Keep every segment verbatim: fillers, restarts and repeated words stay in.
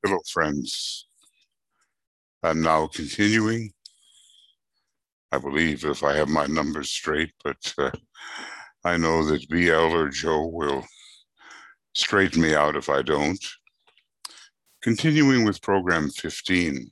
Hello, friends. I'm now continuing, I believe, if I have my numbers straight, but uh, I know that B L or Joe will straighten me out if I don't. Continuing with program fifteen,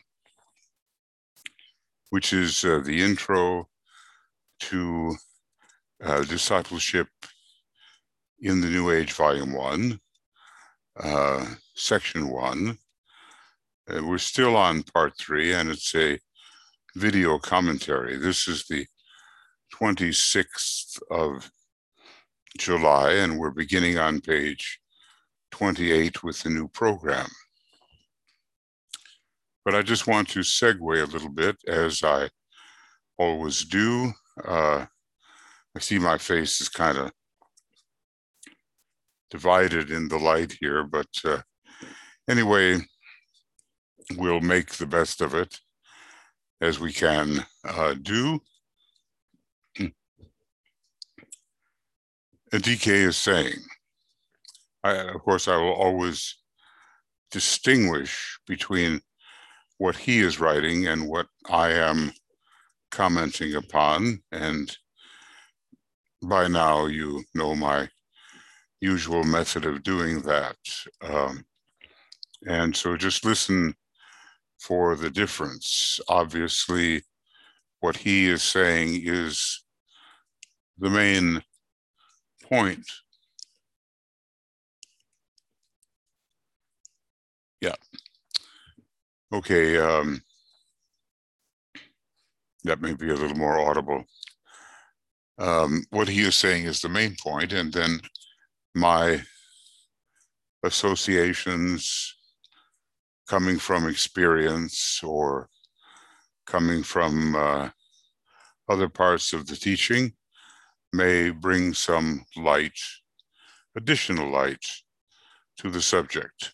which is uh, the intro to uh, Discipleship in the New Age, Volume one, uh, Section one. Uh, we're still on part three, and it's a video commentary. This is the twenty-sixth of July, and we're beginning on page twenty-eight with the new program. But I just want to segue a little bit, as I always do. Uh, I see my face is kind of divided in the light here, but uh, anyway, we'll make the best of it as we can uh, do. D K is saying, I, of course, I will always distinguish between what he is writing and what I am commenting upon. And by now, you know my usual method of doing that. Um, and so just listen for the difference. Obviously, what he is saying is the main point. Yeah. Okay. Um, that may be a little more audible. Um, what he is saying is the main point, and then my associations coming from experience or coming from uh, other parts of the teaching may bring some light, additional light to the subject.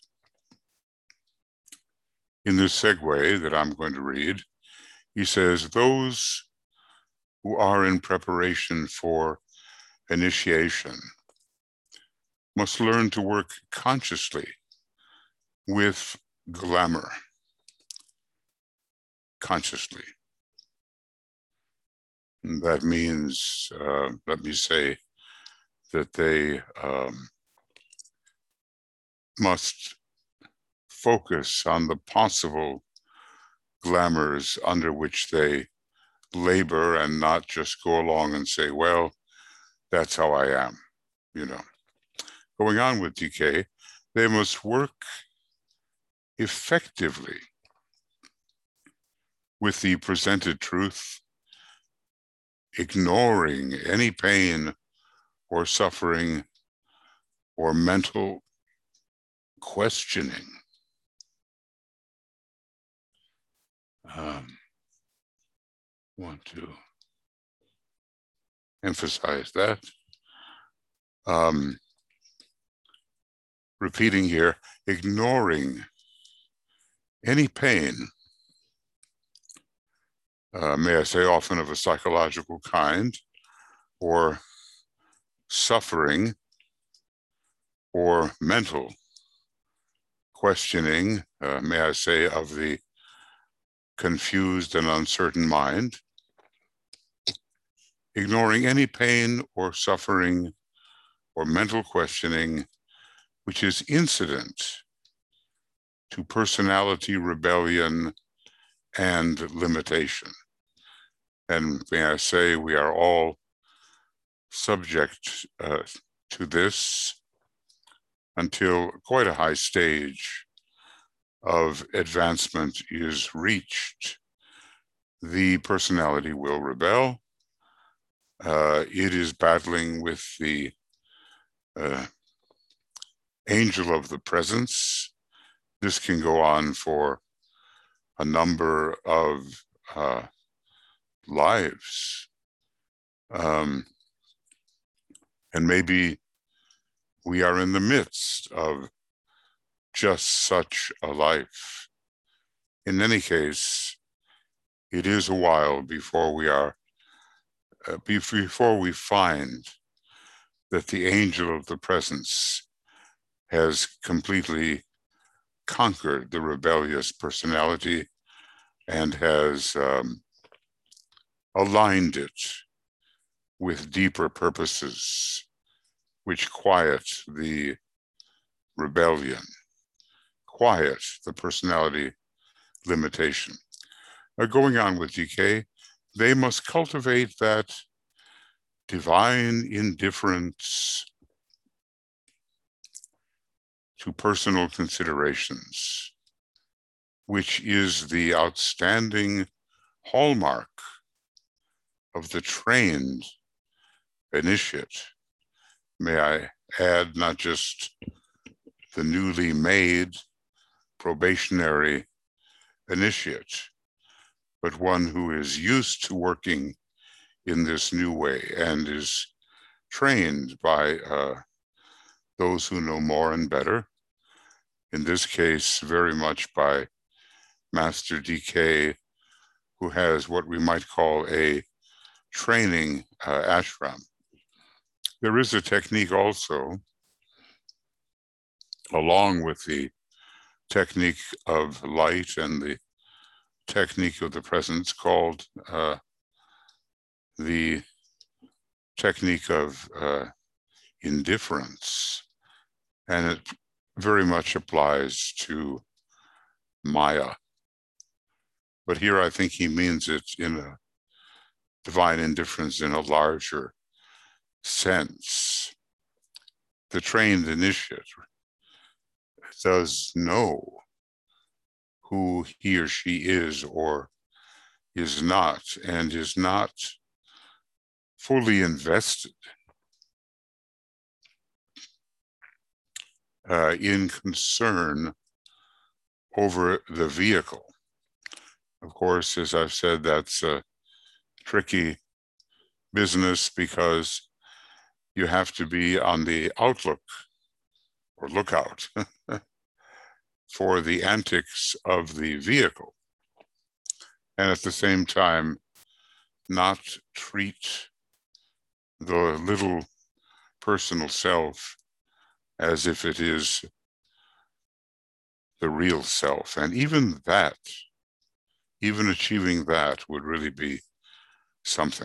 In this segue that I'm going to read, he says, those who are in preparation for initiation must learn to work consciously with glamour. Consciously. And that means, uh, let me say, that they um, must focus on the possible glamours under which they labor and not just go along and say, well, that's how I am, you know. Going on with D K, they must work effectively with the presented truth, ignoring any pain or suffering or mental questioning. Um, want to emphasize that. Um, repeating here, ignoring any pain, uh, may I say often of a psychological kind, or suffering, or mental questioning, uh, may I say, of the confused and uncertain mind, ignoring any pain or suffering or mental questioning which is incident to personality rebellion and limitation. And may I say, we are all subject uh, to this until quite a high stage of advancement is reached. The personality will rebel. Uh, it is battling with the uh, angel of the presence. This can go on for a number of uh, lives. Um, and maybe we are in the midst of just such a life. In any case, it is a while before we are, uh, before we find that the angel of the presence has completely conquered the rebellious personality and has um, aligned it with deeper purposes which quiet the rebellion, quiet the personality limitation. Now, going on with D K, they must cultivate that divine indifference to personal considerations, which is the outstanding hallmark of the trained initiate. May I add, not just the newly made probationary initiate, but one who is used to working in this new way and is trained by uh, those who know more and better. In this case, very much by Master D K, who has what we might call a training uh, ashram. There is a technique also, along with the technique of light and the technique of the presence, called uh, the technique of uh, indifference. And it very much applies to Maya. But here I think he means it in a divine indifference in a larger sense. The trained initiate does know who he or she is or is not, and is not fully invested uh, in concern over the vehicle. Of course, as I've said, that's a tricky business because you have to be on the outlook or lookout for the antics of the vehicle, and at the same time not treat the little personal self as if it is the real self. And even that, even achieving that would really be something.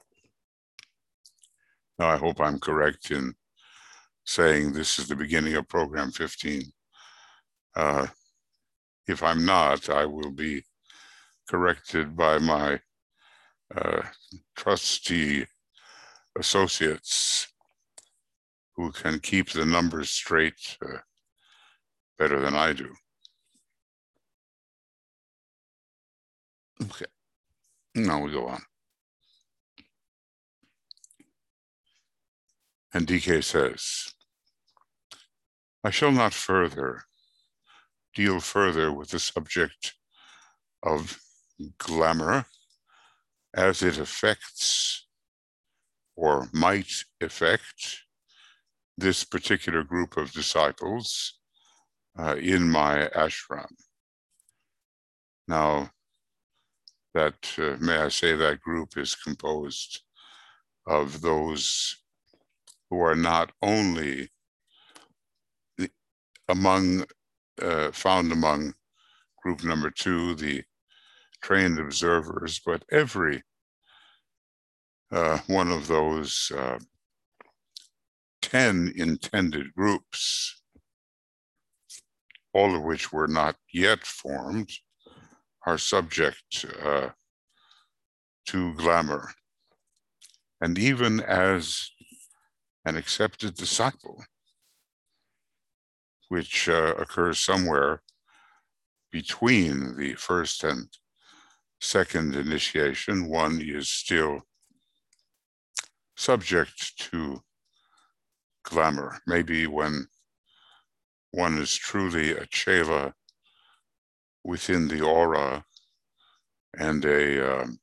Now, I hope I'm correct in saying this is the beginning of program fifteen. Uh, if I'm not, I will be corrected by my uh, trusty associates who can keep the numbers straight uh, better than I do. Okay, now we go on. And D K says, I shall not further deal further with the subject of glamour as it affects or might affect this particular group of disciples uh, in my ashram. Now, that, uh, may I say, that group is composed of those who are not only the, among, uh, found among group number two, the trained observers, but every uh, one of those uh, ten intended groups, all of which were not yet formed, are subject uh, to glamour. And even as an accepted disciple, which uh, occurs somewhere between the first and second initiation, one is still subject to glamour. Maybe when one is truly a chela within the aura and a, um,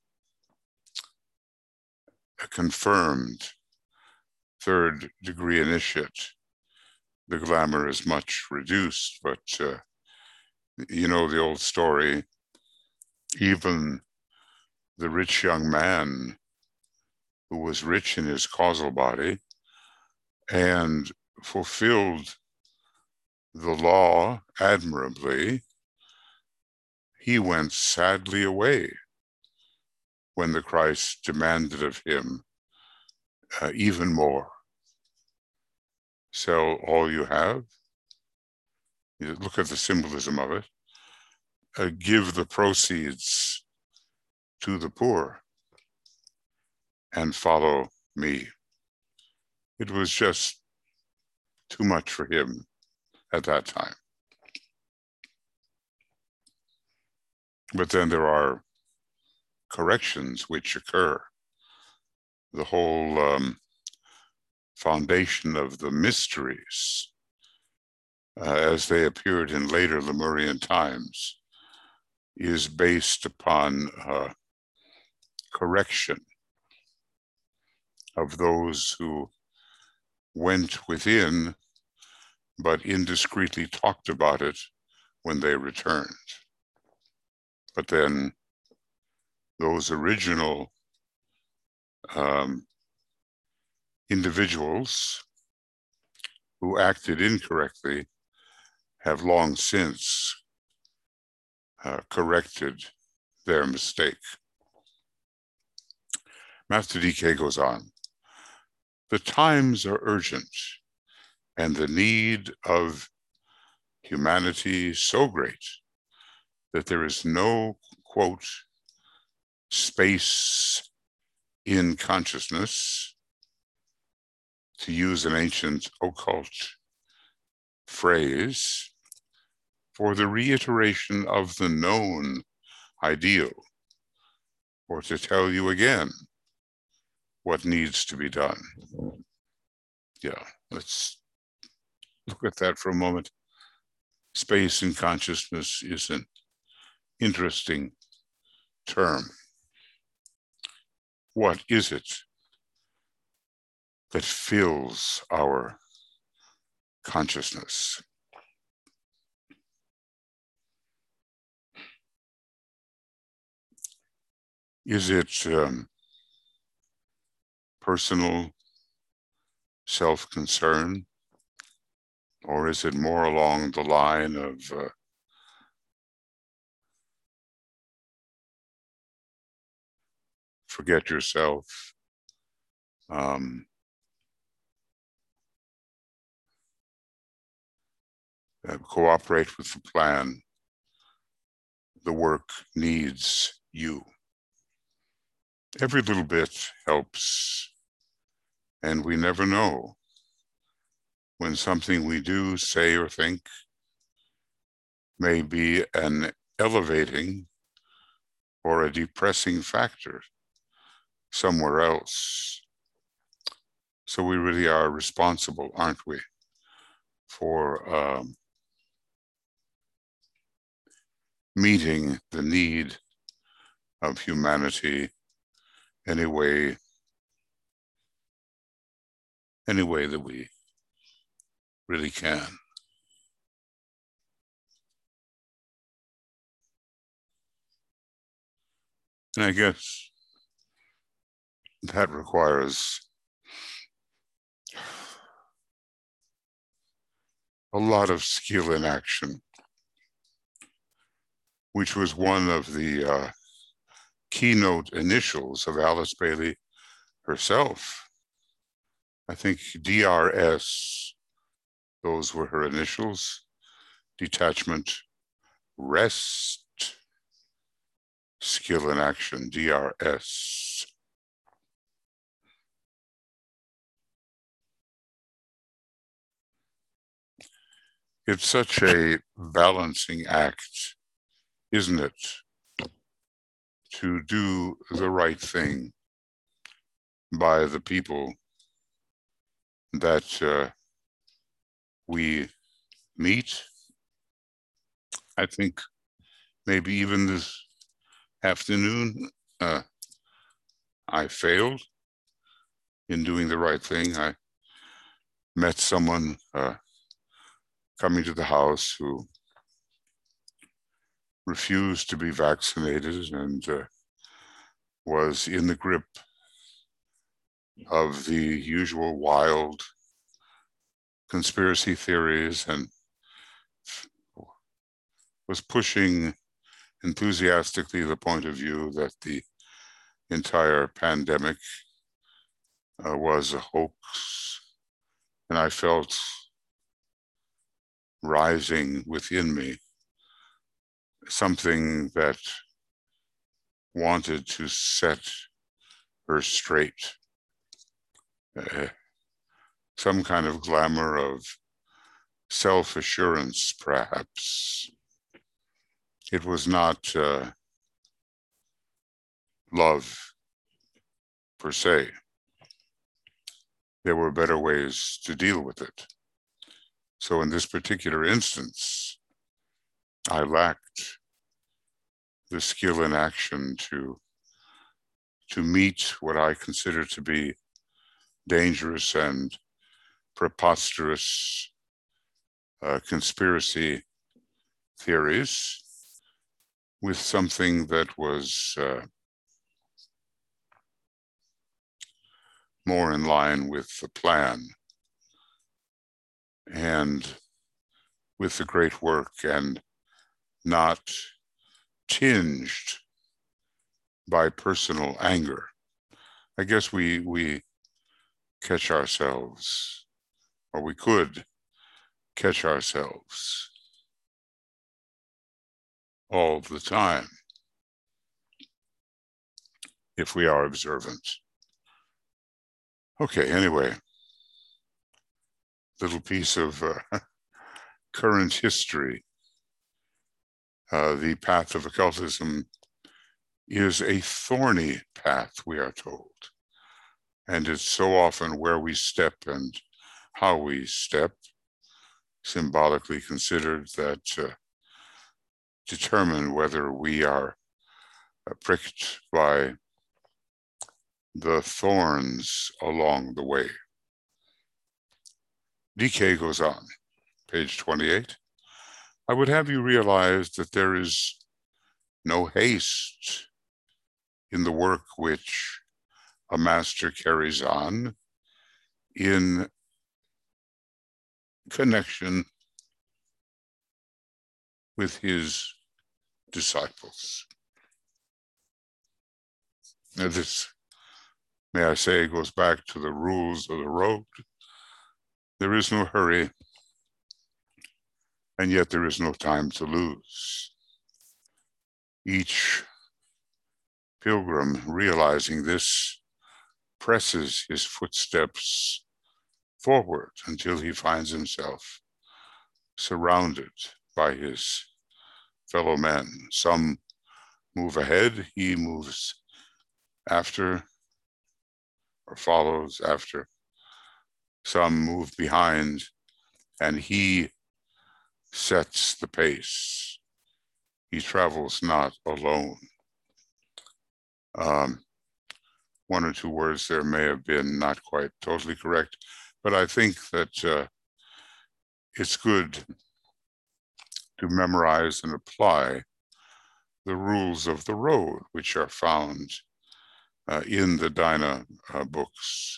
a confirmed third degree initiate, the glamour is much reduced. But uh, you know the old story, even the rich young man who was rich in his causal body and fulfilled the law admirably, he went sadly away when the Christ demanded of him uh, even more. Sell all you have. You look at the symbolism of it. Uh, give the proceeds to the poor and follow me. It was just too much for him at that time. But then there are corrections which occur. The whole um, foundation of the mysteries, uh, as they appeared in later Lemurian times, is based upon uh, correction of those who went within but indiscreetly talked about it when they returned. But then those original um, individuals who acted incorrectly have long since uh, corrected their mistake. Master D K goes on. The times are urgent, and the need of humanity so great that there is no, quote, space in consciousness, to use an ancient occult phrase, for the reiteration of the known ideal, or to tell you again what needs to be done. Yeah, let's look at that for a moment. Space in consciousness is an interesting term. What is it that fills our consciousness? Is it um, personal self-concern, or is it more along the line of uh, forget yourself, um, uh, cooperate with the plan, the work needs you? Every little bit helps, and we never know when something we do, say, or think may be an elevating or a depressing factor somewhere else. So we really are responsible, aren't we, for um, meeting the need of humanity any way, any way that we really can. And I guess that requires a lot of skill in action, which was one of the uh, keynote initials of Alice Bailey herself. I think D R S, those were her initials. Detachment, rest, skill in action, D R S. It's such a balancing act, isn't it, to do the right thing by the people that uh, we meet. I think maybe even this afternoon, uh, I failed in doing the right thing. I met someone uh, coming to the house who refused to be vaccinated and uh, was in the grip of the usual wild conspiracy theories and was pushing enthusiastically the point of view that the entire pandemic uh, was a hoax, and I felt rising within me something that wanted to set her straight, uh, some kind of glamour of self-assurance, perhaps. It was not uh, love per se. There were better ways to deal with it. So in this particular instance, I lacked the skill in action to, to meet what I consider to be dangerous and preposterous uh, conspiracy theories with something that was uh, more in line with the plan and with the great work, and not tinged by personal anger. I guess we we catch ourselves, or we could catch ourselves all the time if we are observant. Okay, anyway, little piece of uh, current history. Uh, the path of occultism is a thorny path, we are told. And it's so often where we step and how we step, symbolically considered, that uh, determine whether we are uh, pricked by the thorns along the way. D K goes on, page twenty-eight. I would have you realize that there is no haste in the work which a master carries on in connection with his disciples. Now this, may I say, goes back to the rules of the road. There is no hurry, and yet there is no time to lose. Each pilgrim, realizing this, presses his footsteps forward until he finds himself surrounded by his fellow men. Some move ahead, he moves after or follows after. Some move behind, and he sets the pace. He travels not alone. Um, one or two words there may have been not quite totally correct, but I think that uh, it's good to memorize and apply the rules of the road, which are found uh, in the Dina uh, books.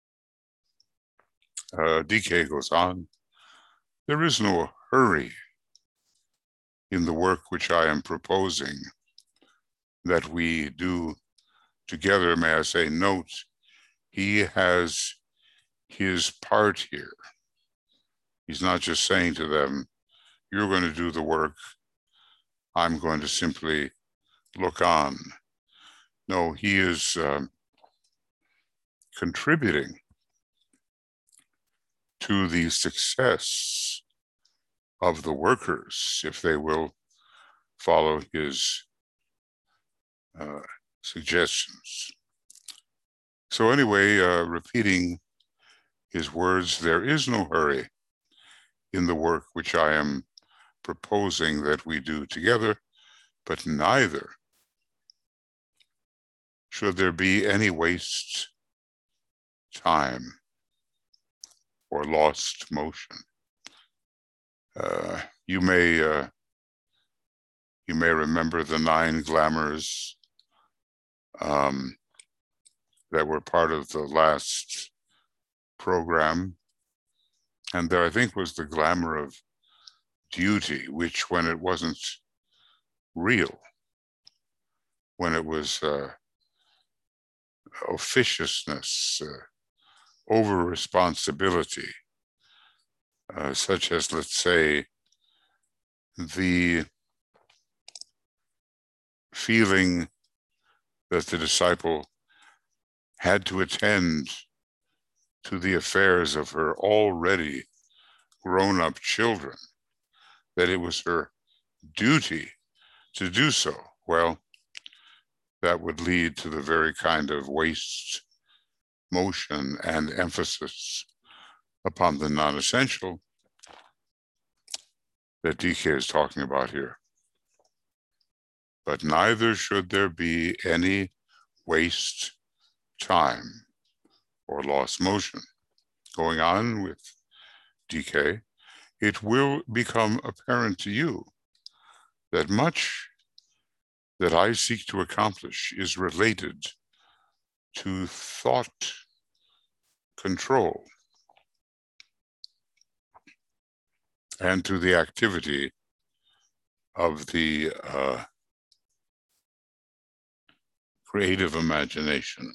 Uh, D K goes on, there is no hurry in the work which I am proposing that we do together. May I say, note, he has his part here. He's not just saying to them, you're going to do the work, I'm going to simply look on. No, he is um, contributing to the success of the workers if they will follow his uh, suggestions. So anyway, uh, repeating his words, there is no hurry in the work which I am proposing that we do together, but neither should there be any waste time or lost motion. Uh, you may uh, you may remember the nine glamours um, that were part of the last program, and there I think was the glamour of duty, which when it wasn't real, when it was uh, officiousness, uh, over responsibility, uh, such as, let's say, the feeling that the disciple had to attend to the affairs of her already grown-up children, that it was her duty to do so. Well, that would lead to the very kind of waste, motion, and emphasis upon the non-essential that D K is talking about here. But neither should there be any waste time or lost motion. Going on with D K, it will become apparent to you that much that I seek to accomplish is related to thought control and to the activity of the uh, creative imagination.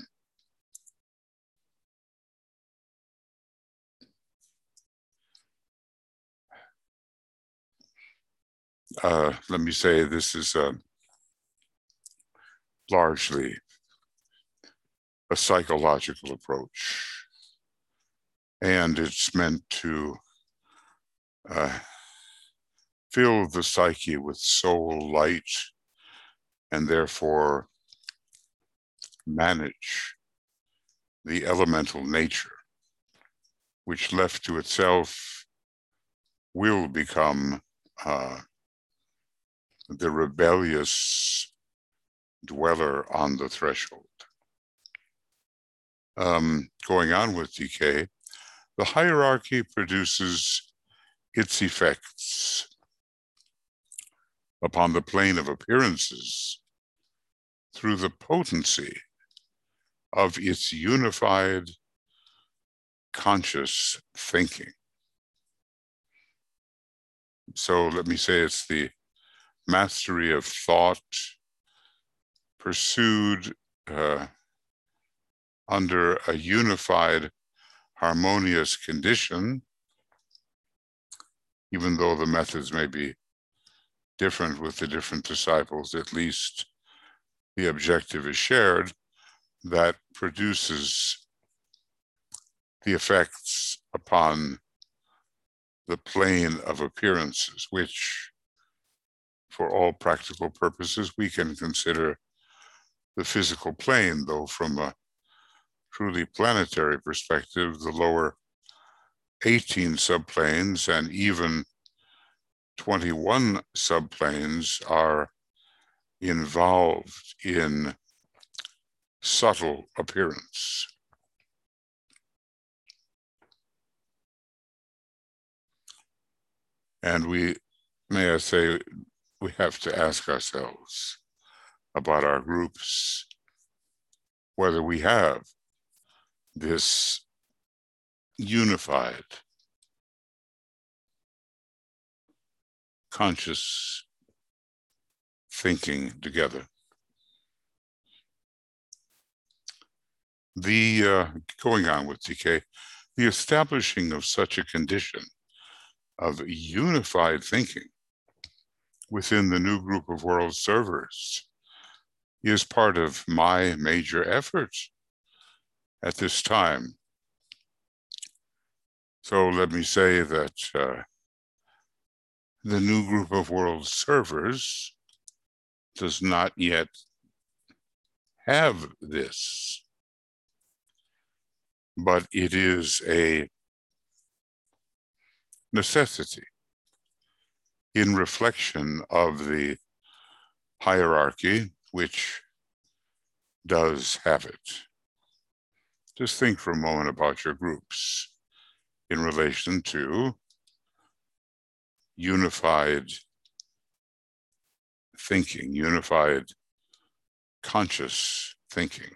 Uh, let me say this is uh, largely a psychological approach, and it's meant to uh, fill the psyche with soul light and therefore manage the elemental nature, which left to itself will become uh, the rebellious dweller on the threshold. Um, going on with D K, the hierarchy produces its effects upon the plane of appearances through the potency of its unified conscious thinking. So let me say it's the mastery of thought pursued uh, under a unified, harmonious condition, even though the methods may be different with the different disciples, at least the objective is shared, that produces the effects upon the plane of appearances, which for all practical purposes, we can consider the physical plane, though from a truly planetary perspective, the lower eighteen subplanes and even twenty-one subplanes are involved in subtle appearance. And we, may I say, we have to ask ourselves about our groups, whether we have this unified, conscious thinking together. The, uh, going on with D K, the establishing of such a condition of unified thinking within the new group of world servers is part of my major effort at this time. So let me say that uh, the new group of world servers does not yet have this, but it is a necessity in reflection of the hierarchy, which does have it. Just think for a moment about your groups in relation to unified thinking, unified conscious thinking.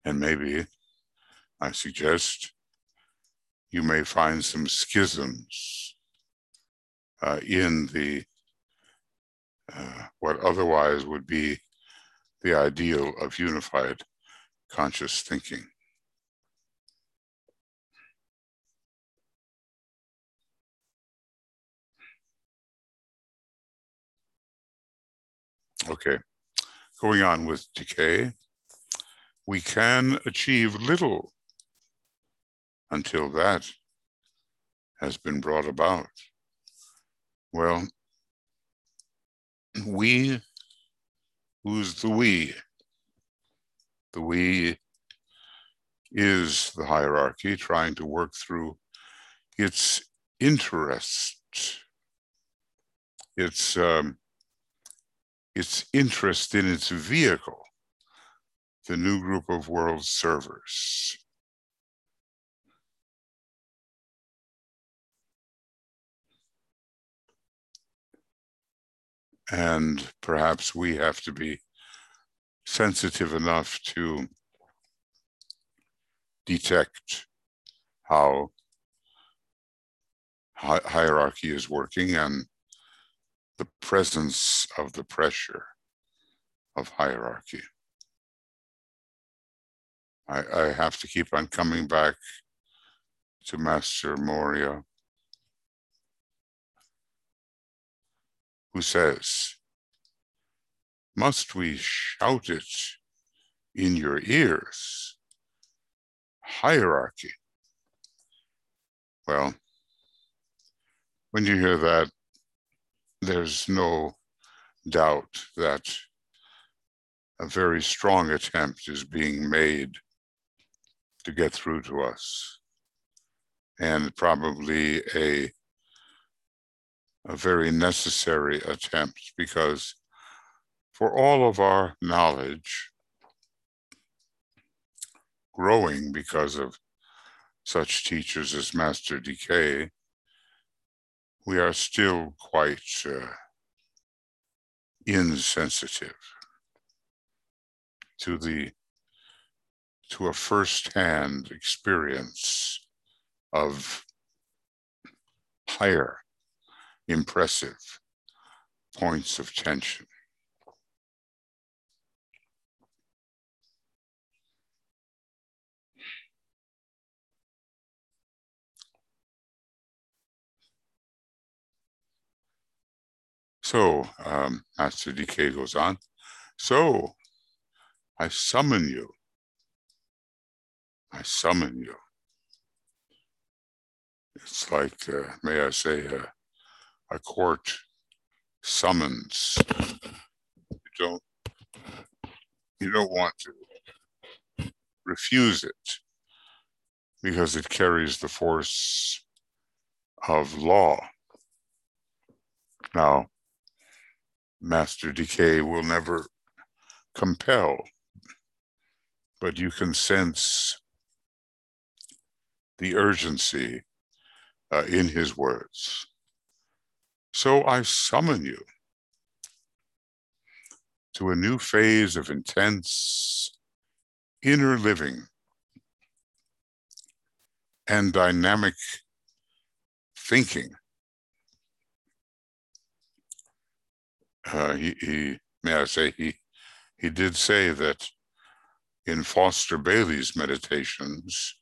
And maybe, I suggest, you may find some schisms uh, in the uh, what otherwise would be the ideal of unified conscious thinking. Okay, going on with decay. We can achieve little until that has been brought about. Well, we, who's the we? The we is the hierarchy trying to work through its interest, its, um, its interest in its vehicle, the new group of world servers. And perhaps we have to be sensitive enough to detect how hi hierarchy is working and the presence of the pressure of hierarchy. I, I have to keep on coming back to Master Moria, who says, "Must we shout it in your ears? Hierarchy." Well, when you hear that, there's no doubt that a very strong attempt is being made to get through to us, and probably a, a very necessary attempt, because for all of our knowledge growing because of such teachers as Master D K, we are still quite uh, insensitive to the to a first-hand experience of higher, impressive points of tension. So, um, Master D K goes on, "So, I summon you. I summon you." It's like, uh, may I say, uh, a court summons. You don't, you don't want to refuse it because it carries the force of law. Now, Master D K will never compel, but you can sense the urgency uh, in his words. "So I summon you to a new phase of intense inner living and dynamic thinking." Uh, he, he, may I say, he, he did say that in Foster Bailey's meditations,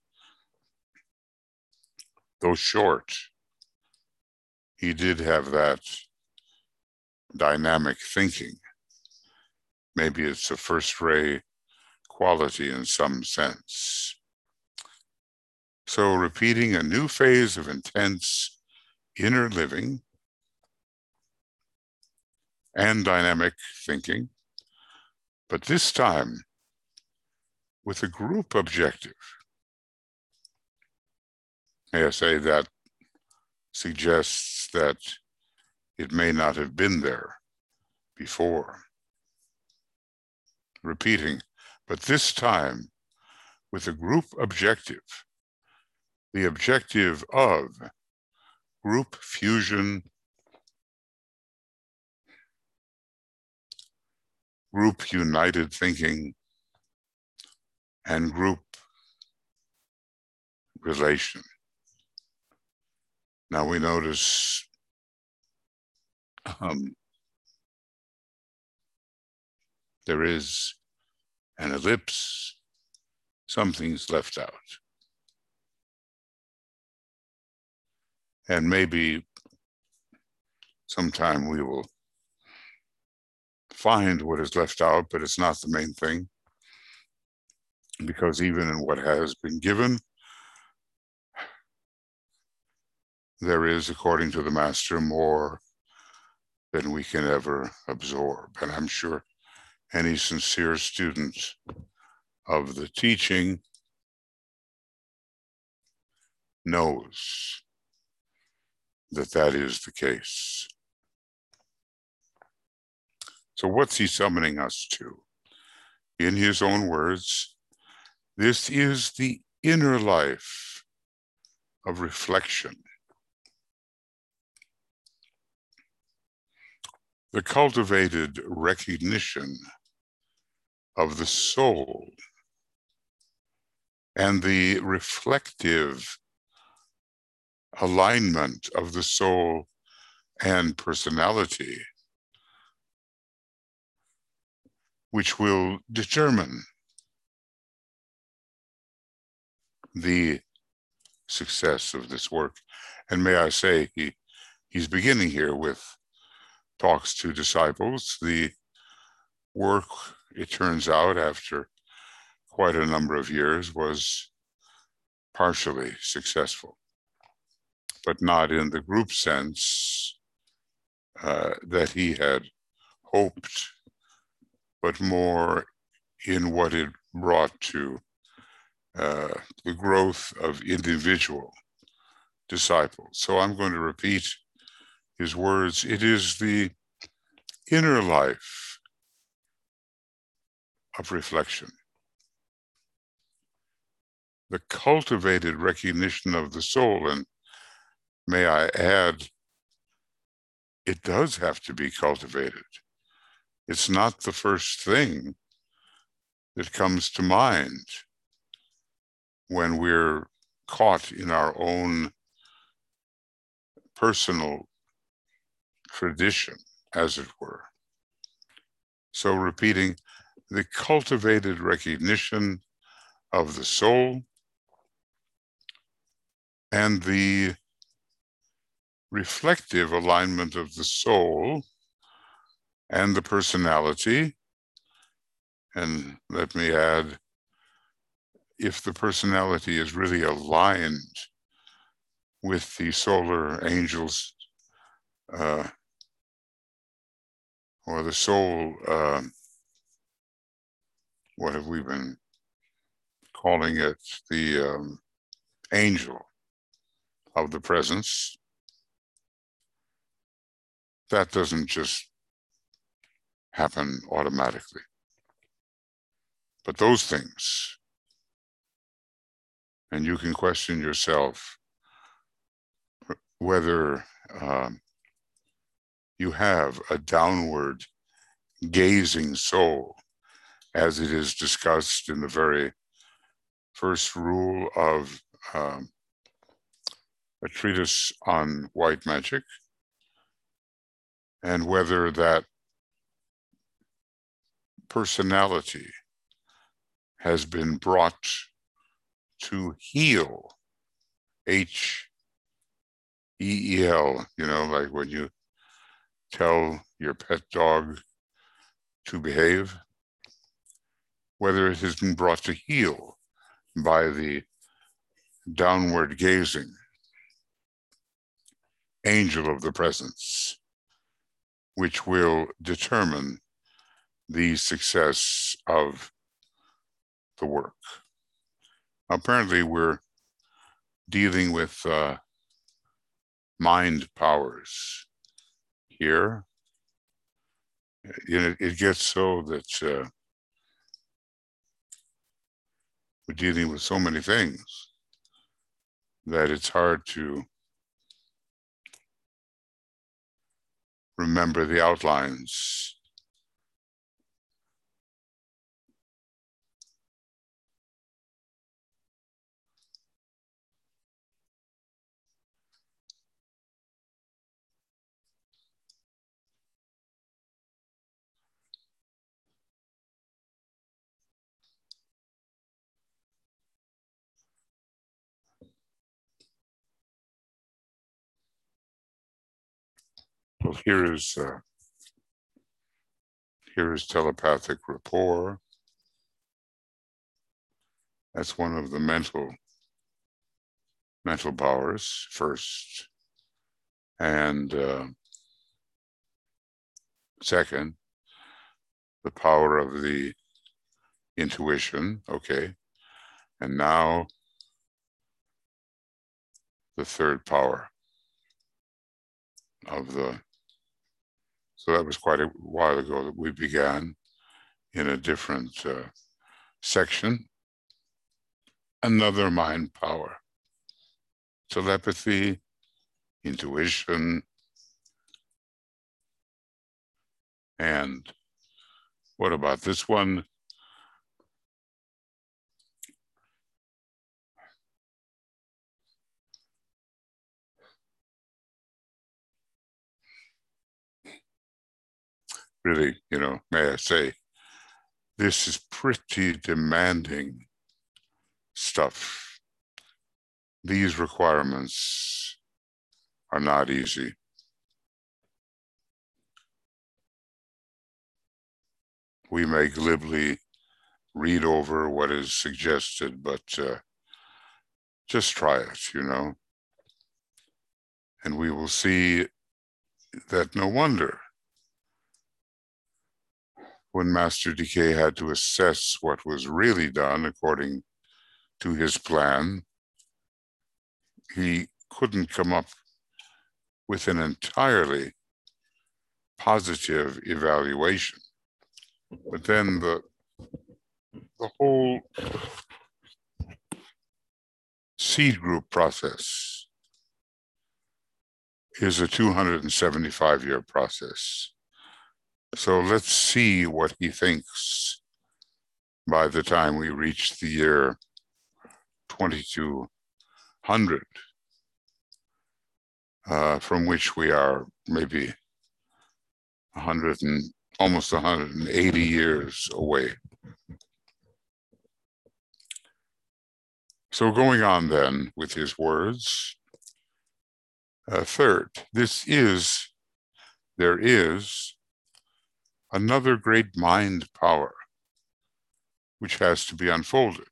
though short, he did have that dynamic thinking. Maybe it's a first-ray quality in some sense. So repeating a new phase of intense inner living and dynamic thinking, but this time with a group objective. May I say that suggests that it may not have been there before. Repeating, but this time with a group objective, the objective of group fusion, group united thinking, and group relation. Now we notice um, there is an ellipse, something's left out. And maybe sometime we will find what is left out, but it's not the main thing, because even in what has been given, there is, according to the master, more than we can ever absorb. And I'm sure any sincere student of the teaching knows that that is the case. So what's he summoning us to? In his own words, this is the inner life of reflection. The cultivated recognition of the soul and the reflective alignment of the soul and personality, which will determine the success of this work. And may I say, he, he's beginning here with talks to disciples. The work, it turns out, after quite a number of years, was partially successful, but not in the group sense uh, that he had hoped, but more in what it brought to uh, the growth of individual disciples. So I'm going to repeat his words. It is the inner life of reflection, the cultivated recognition of the soul. And may I add, it does have to be cultivated. It's not the first thing that comes to mind when we're caught in our own personal tradition, as it were. So repeating, the cultivated recognition of the soul and the reflective alignment of the soul and the personality. And let me add, if the personality is really aligned with the solar angels uh, or the soul, uh, what have we been calling it? The um, angel of the presence. That doesn't just happen automatically. But those things, and you can question yourself whether um, you have a downward gazing soul, as it is discussed in the very first rule of um, a treatise on white magic, and whether that personality has been brought to heal, H E E L, you know, like when you tell your pet dog to behave, whether it has been brought to heal by the downward gazing angel of the presence, which will determine the success of the work. Apparently, we're dealing with uh, mind powers here. It, it gets so that uh, we're dealing with so many things that it's hard to remember the outlines. well, here is uh, here is telepathic rapport. That's one of the mental mental powers first, and uh, second, the power of the intuition. Okay, and now the third power of the. So that was quite a while ago that we began in a different uh, section. Another mind power, telepathy, intuition, and what about this one? Really, you know, may I say, this is pretty demanding stuff. These requirements are not easy. We may glibly read over what is suggested, but uh, just try it, you know, and we will see that no wonder when Master D K had to assess what was really done according to his plan, he couldn't come up with an entirely positive evaluation. But then the, the whole seed group process is a two hundred seventy-five year process. So let's see what he thinks by the time we reach the year twenty-two hundred, uh, from which we are maybe one hundred and almost one hundred eighty years away. So going on then with his words, uh, third, this is, there is another great mind power which has to be unfolded.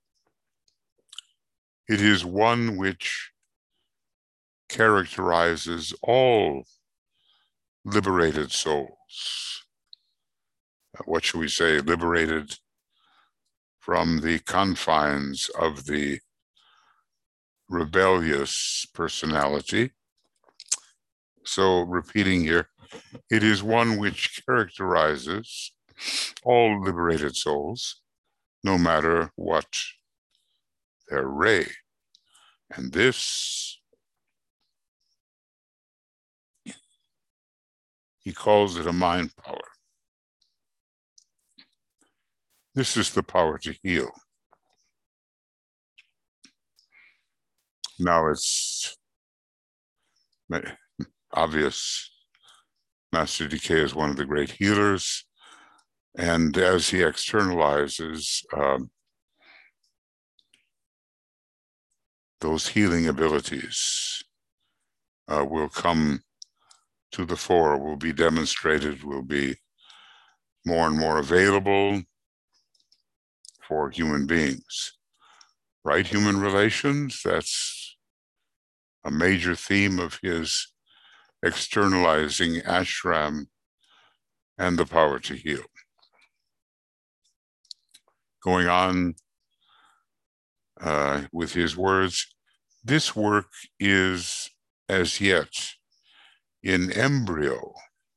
It is one which characterizes all liberated souls. What should we say? Liberated from the confines of the rebellious personality. So repeating here, it is one which characterizes all liberated souls, no matter what their ray. And this, he calls it a mind power. This is the power to heal. Now it's obvious Master D K is one of the great healers, and as he externalizes um, those healing abilities uh, will come to the fore, will be demonstrated, will be more and more available for human beings. Right? Human relations, that's a major theme of his externalizing ashram and the power to heal. Going on uh, with his words, this work is as yet in embryo,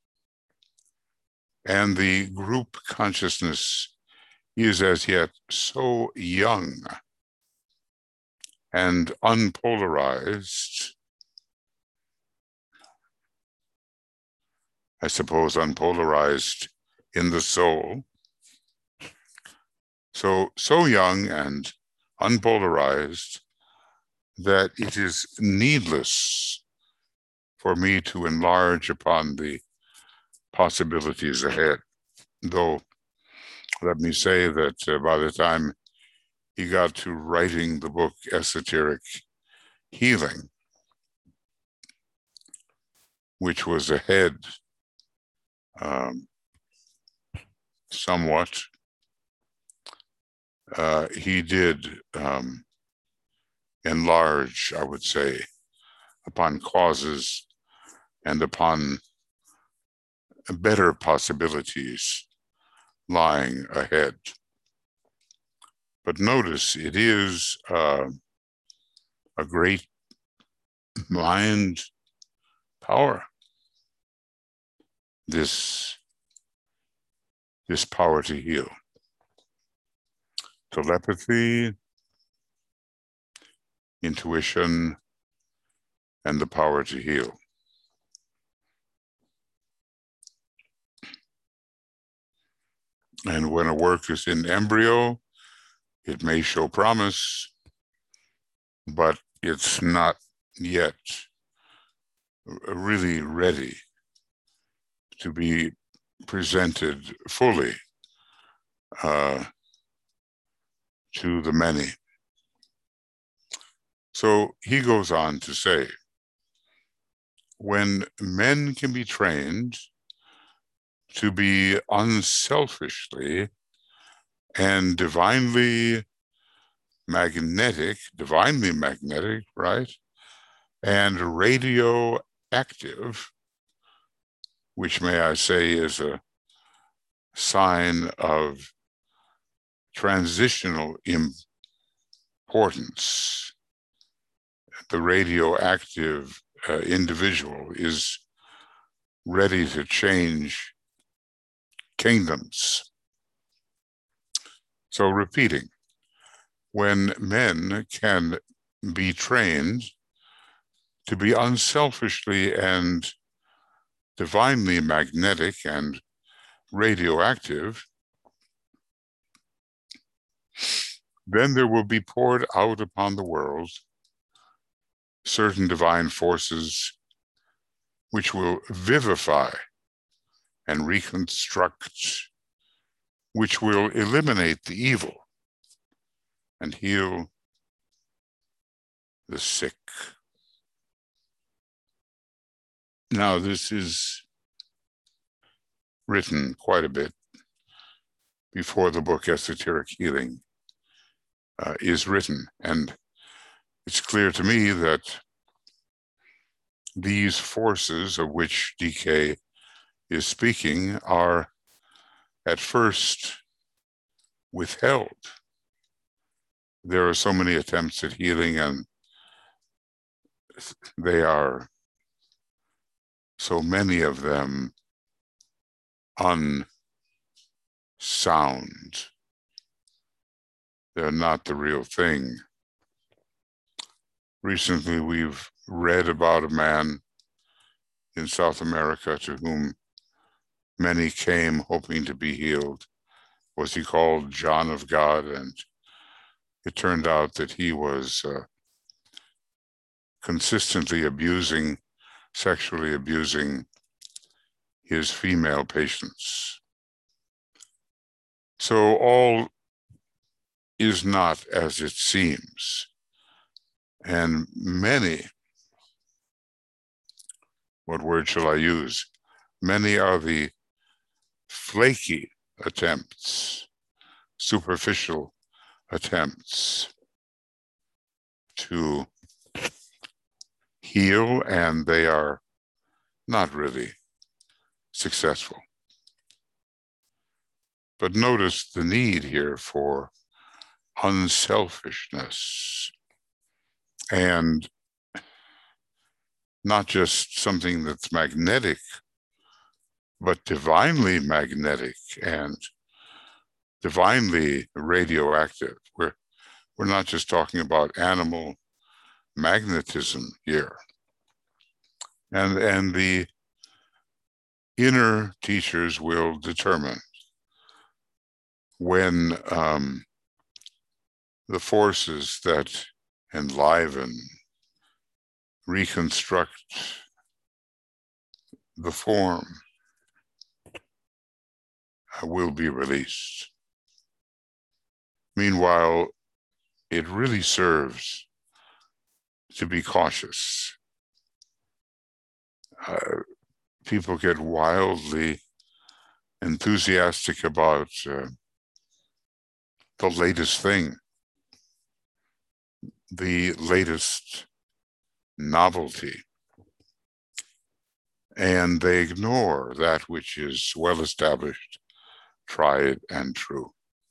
and the group consciousness is as yet so young and unpolarized, I suppose unpolarized in the soul. So, so young and unpolarized that it is needless for me to enlarge upon the possibilities ahead. Though, let me say that uh, by the time he got to writing the book Esoteric Healing, which was ahead um, somewhat, uh, he did um, enlarge, I would say, upon causes and upon better possibilities lying ahead. But notice it is uh, a great mind power, this, this power to heal. Telepathy, intuition, and the power to heal. And when a work is in embryo, it may show promise, but it's not yet really ready to be presented fully uh, to the many. So he goes on to say, when men can be trained to be unselfishly and divinely magnetic, divinely magnetic, right? And radioactive, which may I say is a sign of transitional importance. The radioactive uh, individual is ready to change kingdoms. So repeating, when men can be trained to be unselfishly and divinely magnetic and radioactive, then there will be poured out upon the world certain divine forces which will vivify and reconstruct, which will eliminate the evil and heal the sick. Now, this is written quite a bit before the book Esoteric Healing uh, is written, and it's clear to me that these forces of which D K is speaking are at first withheld. There are so many attempts at healing, and they are, so many of them, unsound. They're not the real thing. Recently, we've read about a man in South America to whom many came hoping to be healed. Was he called John of God? And it turned out that he was uh, consistently abusing, sexually abusing his female patients. So all is not as it seems. And many, what word shall I use? Many are the flaky attempts, superficial attempts to heal, and they are not really successful. But notice the need here for unselfishness, and not just something that's magnetic, but divinely magnetic and divinely radioactive. We're, we're not just talking about animal magnetism here. And, and the inner teachers will determine when um, the forces that enliven, reconstruct the form will be released. Meanwhile, it really serves to be cautious. Uh, people get wildly enthusiastic about uh, the latest thing, the latest novelty, and they ignore that which is well established, tried, and true.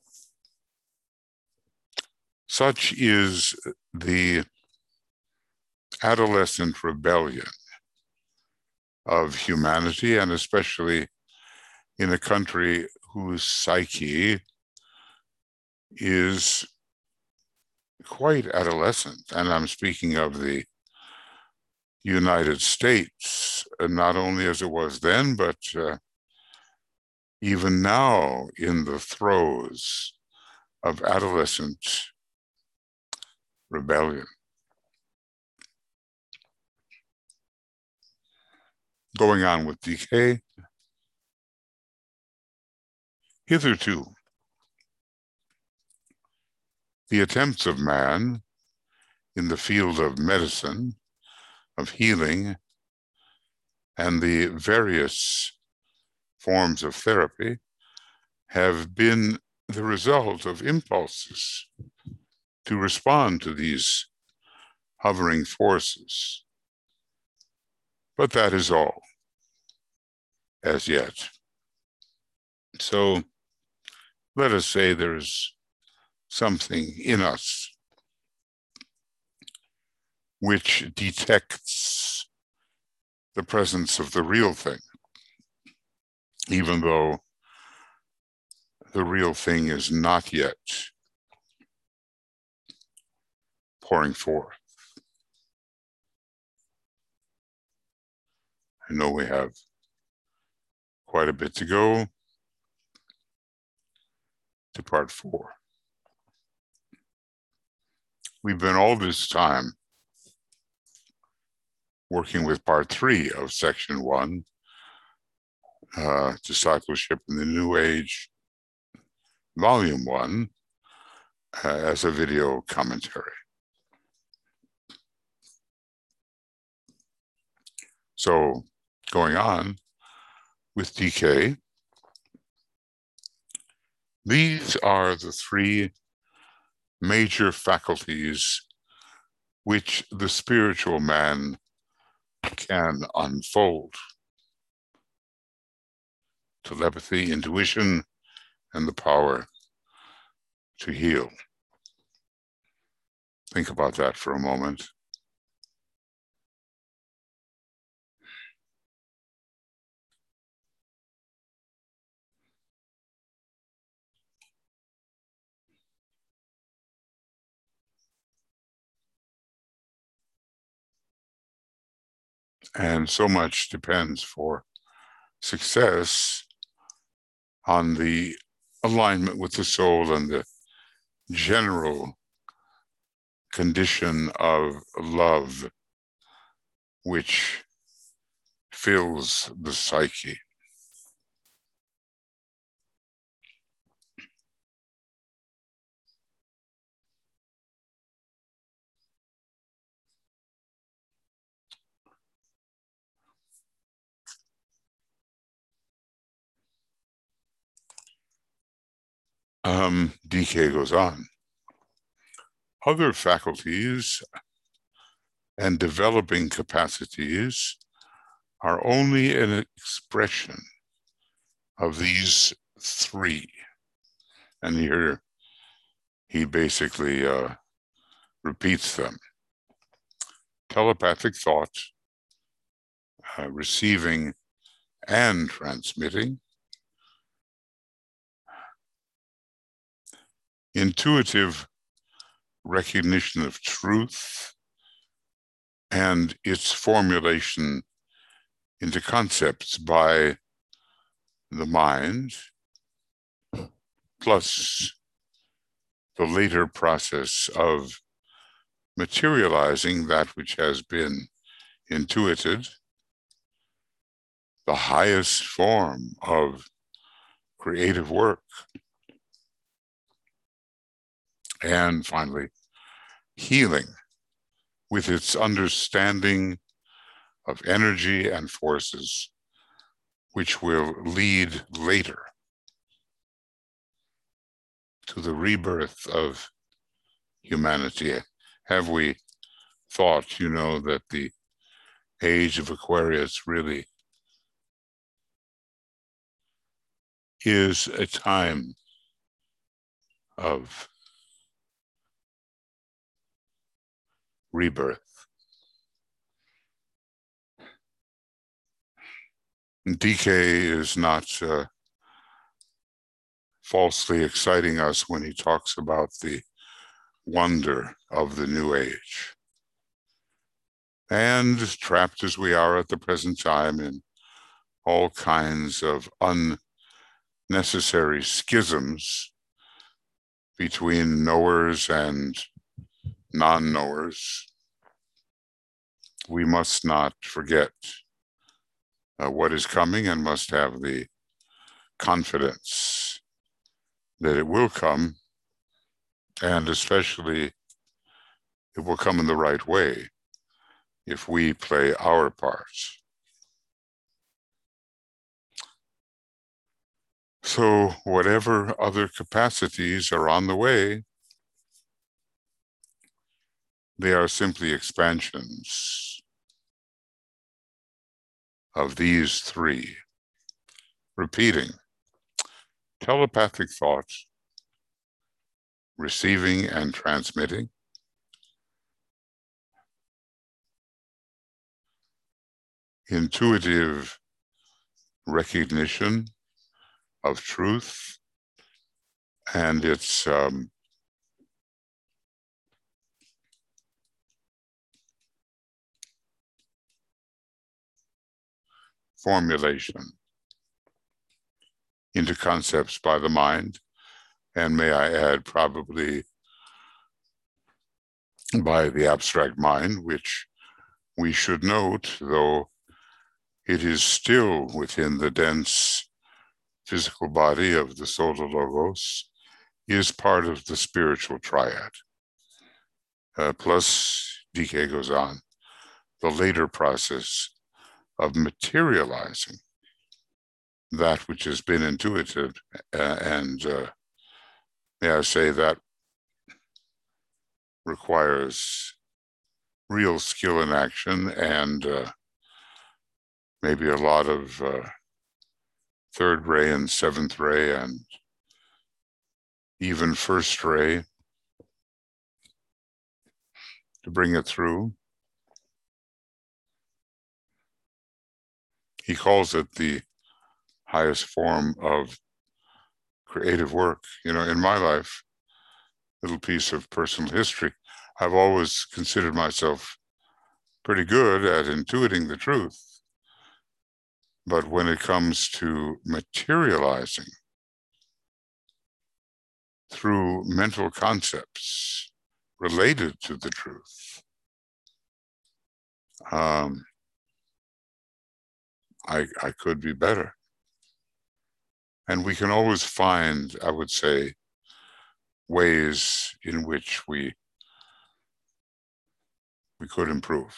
Such is the adolescent rebellion of humanity, and especially in a country whose psyche is quite adolescent. And I'm speaking of the United States, not only as it was then, but uh, even now in the throes of adolescent rebellion. Going on with D K, hitherto, the attempts of man in the field of medicine, of healing, and the various forms of therapy have been the result of impulses to respond to these hovering forces. But that is all as yet. So let us say there's something in us which detects the presence of the real thing, even though the real thing is not yet pouring forth. I know we have quite a bit to go to part four. We've been all this time working with part three of section one, uh, Discipleship in the New Age, volume one, uh, as a video commentary. So going on with D K, these are the three major faculties which the spiritual man can unfold: telepathy, intuition, and the power to heal. Think about that for a moment. And so much depends for success on the alignment with the soul and the general condition of love which fills the psyche. Um, D K goes on. Other faculties and developing capacities are only an expression of these three. And here he basically uh, repeats them: telepathic thought, uh, receiving and transmitting, intuitive recognition of truth and its formulation into concepts by the mind, plus the later process of materializing that which has been intuited, the highest form of creative work. And finally, healing with its understanding of energy and forces which will lead later to the rebirth of humanity. Have we thought, you know, that the age of Aquarius really is a time of rebirth? D K is not uh, falsely exciting us when he talks about the wonder of the new age. And trapped as we are at the present time in all kinds of unnecessary schisms between knowers and non-knowers, we must not forget uh, what is coming and must have the confidence that it will come, and especially it will come in the right way if we play our parts. So whatever other capacities are on the way, they are simply expansions of these three. Repeating: telepathic thought, receiving and transmitting, intuitive recognition of truth and its um, formulation into concepts by the mind, and may I add, probably by the abstract mind, which we should note, though it is still within the dense physical body of the Solar Logos, is part of the spiritual triad. Uh, plus, D K goes on, the later process of materializing that which has been intuited, uh, and uh, may I say that requires real skill in action and uh, maybe a lot of uh, third ray and seventh ray and even first ray to bring it through. He calls it the highest form of creative work. You know, in my life, little piece of personal history, I've always considered myself pretty good at intuiting the truth. But when it comes to materializing through mental concepts related to the truth, um, I, I could be better. And we can always find, I would say, ways in which we we could improve.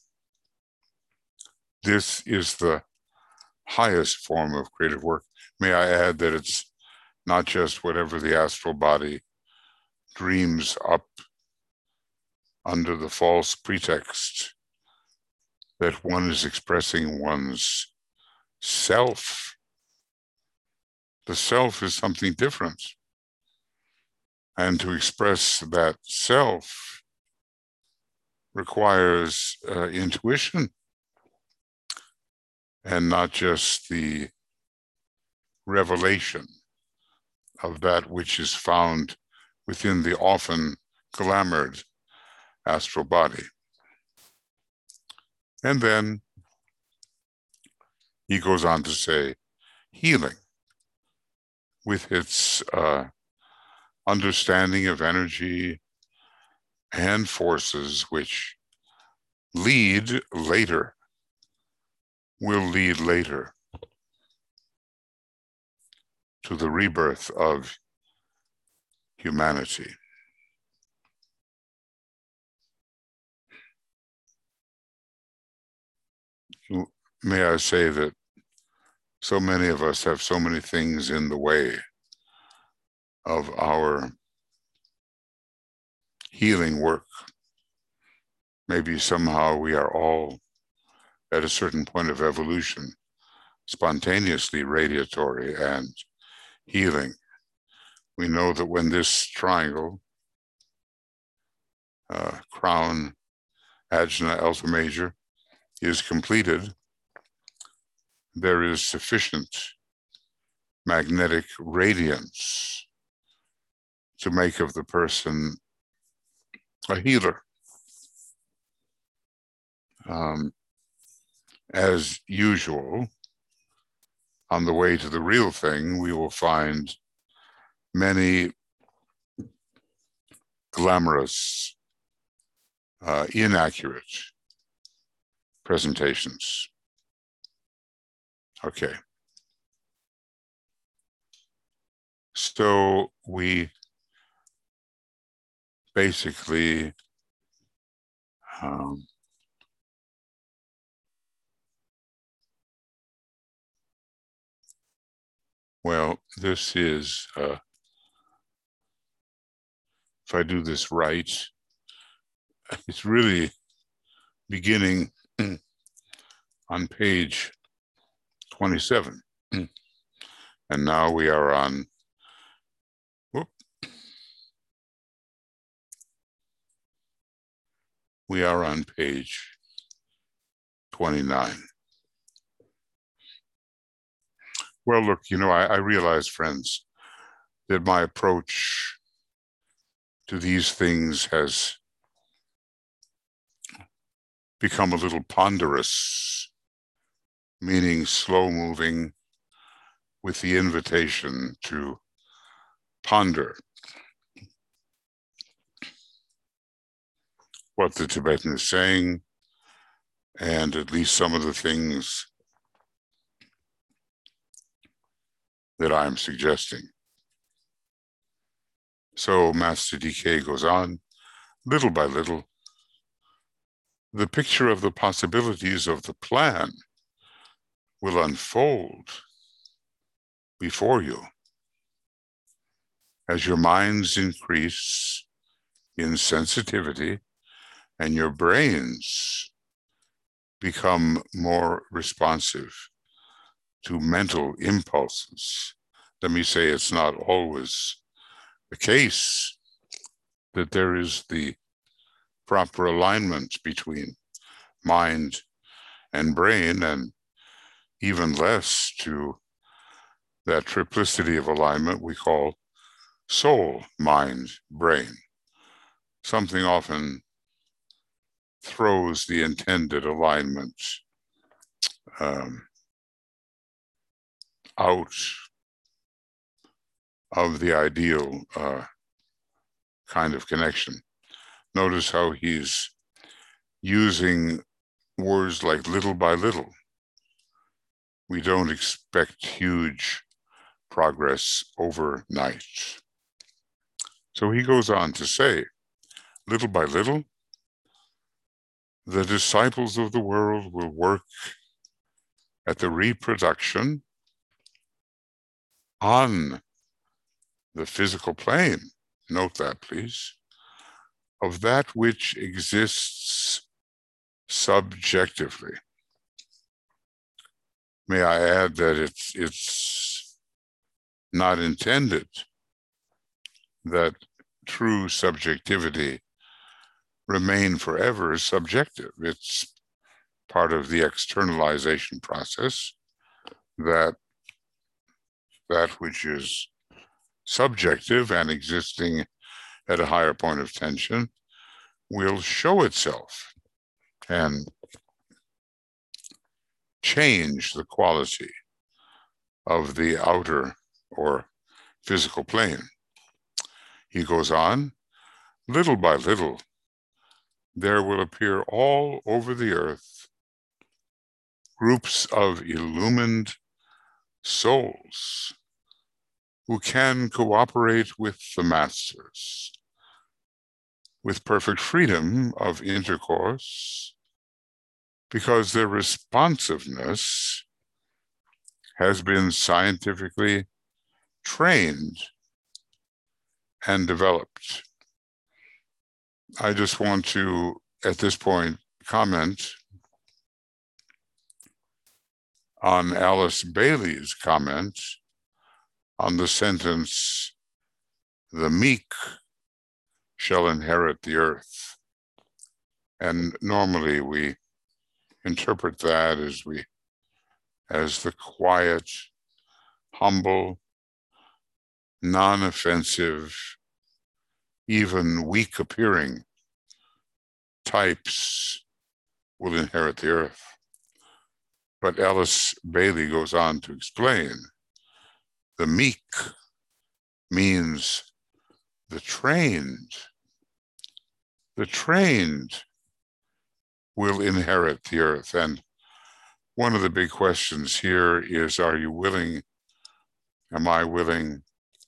This is the highest form of creative work. May I add that it's not just whatever the astral body dreams up under the false pretext that one is expressing one's self. The self is something different. And to express that self requires uh, intuition and not just the revelation of that which is found within the often glamored astral body. And then he goes on to say, healing, with its uh, understanding of energy and forces which lead later, will lead later to the rebirth of humanity. May I say that so many of us have so many things in the way of our healing work. Maybe somehow we are all at a certain point of evolution, spontaneously radiatory and healing. We know that when this triangle, uh, crown, agna, alpha major, is completed, there is sufficient magnetic radiance to make of the person a healer. Um, as usual, on the way to the real thing, we will find many glamorous, uh, inaccurate presentations. Okay. So we basically um, well, this is, uh, if I do this right, it's really beginning on page twenty-seven. And now we are on, whoop, we are on page twenty-nine. Well, look, you know, I, I realize, friends, that my approach to these things has become a little ponderous, meaning slow moving, with the invitation to ponder what the Tibetan is saying, and at least some of the things that I'm suggesting. So Master D K goes on, little by little, the picture of the possibilities of the plan will unfold before you. As your minds increase in sensitivity and your brains become more responsive to mental impulses. Let me say it's not always the case that there is the proper alignment between mind and brain, and even less to that triplicity of alignment we call soul, mind, brain. Something often throws the intended alignment um, out of the ideal uh, kind of connection. Notice how he's using words like little by little. We don't expect huge progress overnight. So he goes on to say, little by little, the disciples of the world will work at the reproduction on the physical plane, note that please, of that which exists subjectively. May I add that it's, it's not intended that true subjectivity remain forever subjective. It's part of the externalization process that that which is subjective and existing at a higher point of tension will show itself and change the quality of the outer or physical plane. He goes on, little by little, there will appear all over the earth groups of illumined souls who can cooperate with the masters with perfect freedom of intercourse, because their responsiveness has been scientifically trained and developed. I just want to, at this point, comment on Alice Bailey's comment on the sentence, "The meek shall inherit the earth." And normally we interpret that as we, as the quiet, humble, non-offensive, even weak appearing types will inherit the earth. But Alice Bailey goes on to explain, the meek means the trained. The trained will inherit the earth. And one of the big questions here is, are you willing, am I willing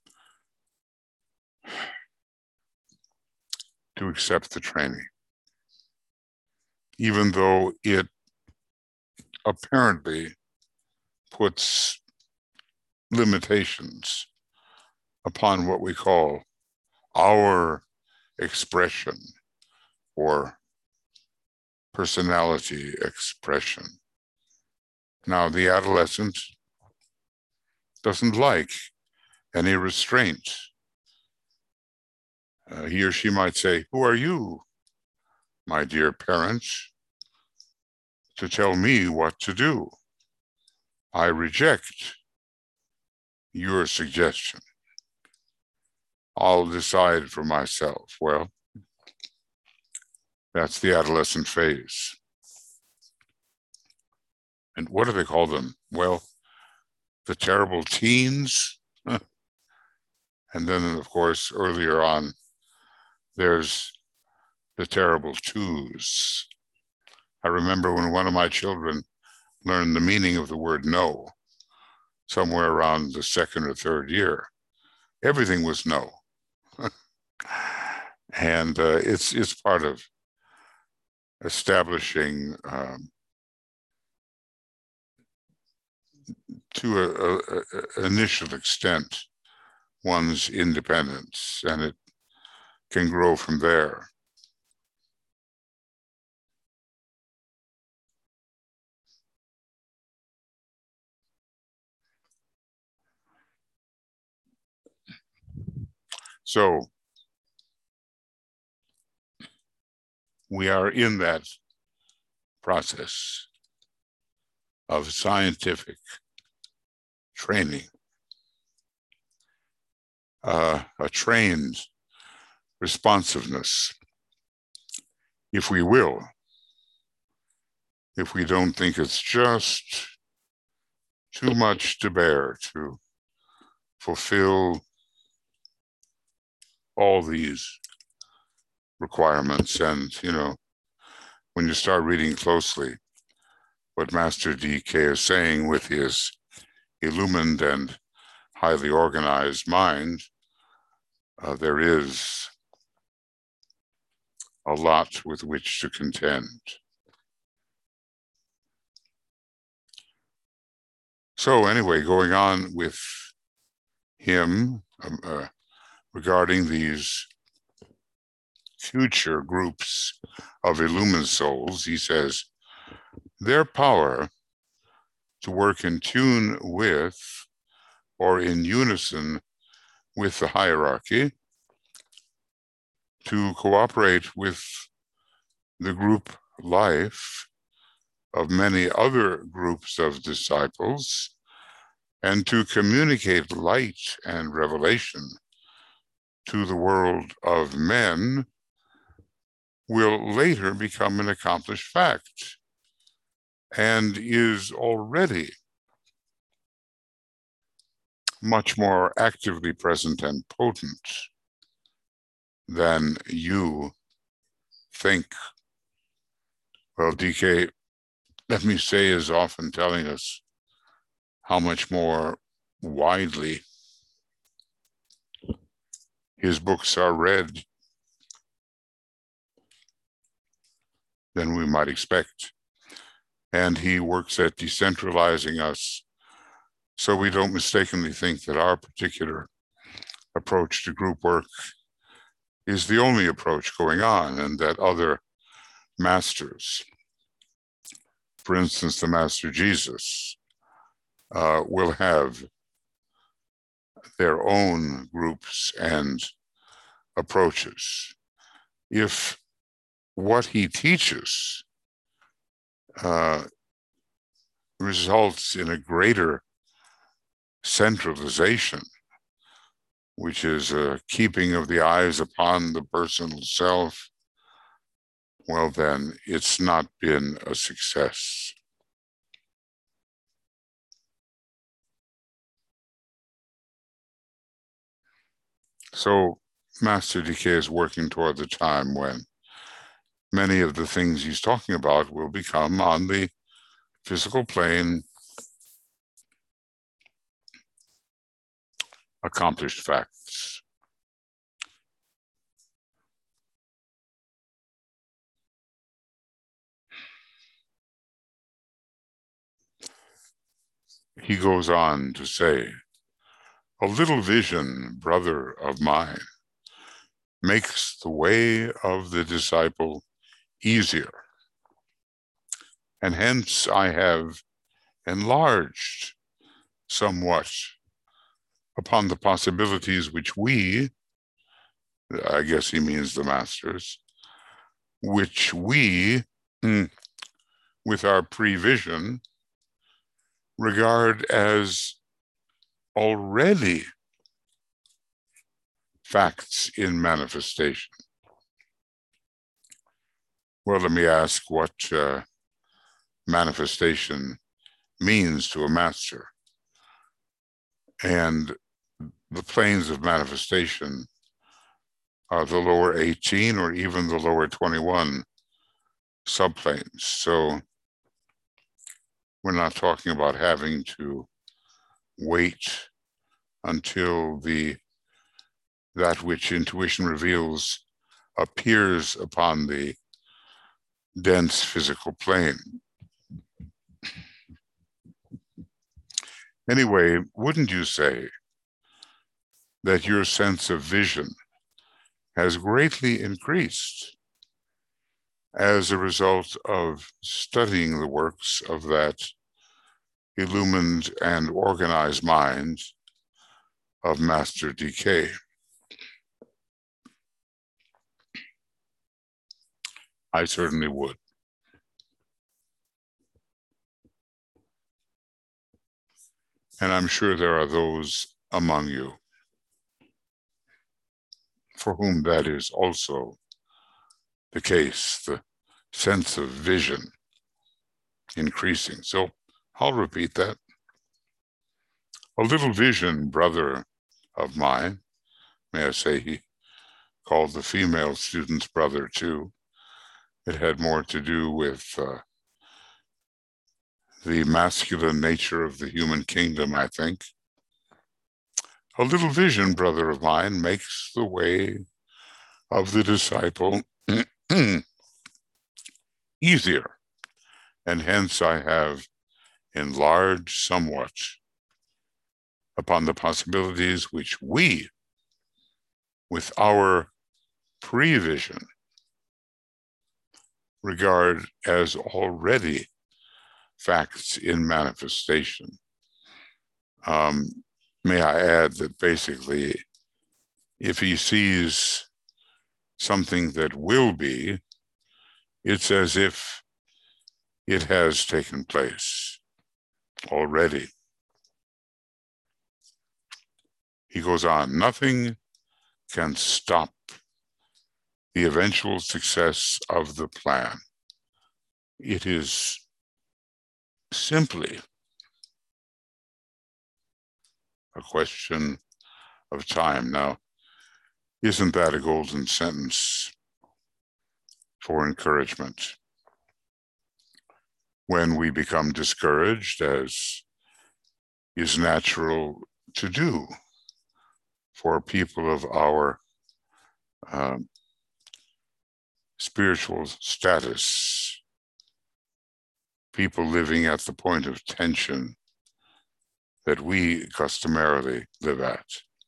to accept the training? Even though it apparently puts limitations upon what we call our expression or personality expression. Now, the adolescent doesn't like any restraint. Uh, he or she might say, "Who are you, my dear parents, to tell me what to do? I reject your suggestion. I'll decide for myself." Well, that's the adolescent phase. And what do they call them? Well, the terrible teens. And then, of course, earlier on, there's the terrible twos. I remember when one of my children learned the meaning of the word no, somewhere around the second or third year. Everything was no. And uh, it's it's part of establishing um, to a, a, a initial extent one's independence, and it can grow from there. So we are in that process of scientific training, uh, a trained responsiveness, if we will, if we don't think it's just too much to bear to fulfill all these requirements. And, you know, when you start reading closely what Master D K is saying with his illumined and highly organized mind, uh, there is a lot with which to contend. So anyway, going on with him um, uh, regarding these future groups of illumined souls, he says, their power to work in tune with or in unison with the hierarchy, to cooperate with the group life of many other groups of disciples, and to communicate light and revelation to the world of men, will later become an accomplished fact and is already much more actively present and potent than you think. Well, D K, let me say, is often telling us how much more widely his books are read than we might expect. And he works at decentralizing us so we don't mistakenly think that our particular approach to group work is the only approach going on, and that other masters, for instance, the Master Jesus, uh, will have their own groups and approaches. If what he teaches uh, results in a greater centralization, which is a keeping of the eyes upon the personal self, well, then it's not been a success. So Master D K is working toward the time when many of the things he's talking about will become on the physical plane accomplished facts. He goes on to say, a little vision, brother of mine, makes the way of the disciple easier. And hence I have enlarged somewhat upon the possibilities which we, I guess he means the masters, which we, with our prevision, regard as already facts in manifestation. Well, let me ask what uh, manifestation means to a master. And the planes of manifestation are the lower eighteen or even the lower twenty-one subplanes. So we're not talking about having to wait until the that which intuition reveals appears upon the dense physical plane. Anyway, wouldn't you say that your sense of vision has greatly increased as a result of studying the works of that illumined and organized mind of Master D K? I certainly would. And I'm sure there are those among you for whom that is also the case, the sense of vision increasing. So I'll repeat that. A little vision, brother of mine, may I say he called the female student's brother too. It had more to do with uh, the masculine nature of the human kingdom, I think. A little vision, brother of mine, makes the way of the disciple easier, and hence I have enlarged somewhat upon the possibilities which we, with our prevision, regard as already facts in manifestation. Um, may I add that basically, if he sees something that will be, it's as if it has taken place already. He goes on, nothing can stop the eventual success of the plan. It is simply a question of time. Now, isn't that a golden sentence for encouragement? When we become discouraged, as is natural to do for people of our um, spiritual status, people living at the point of tension that we customarily live at.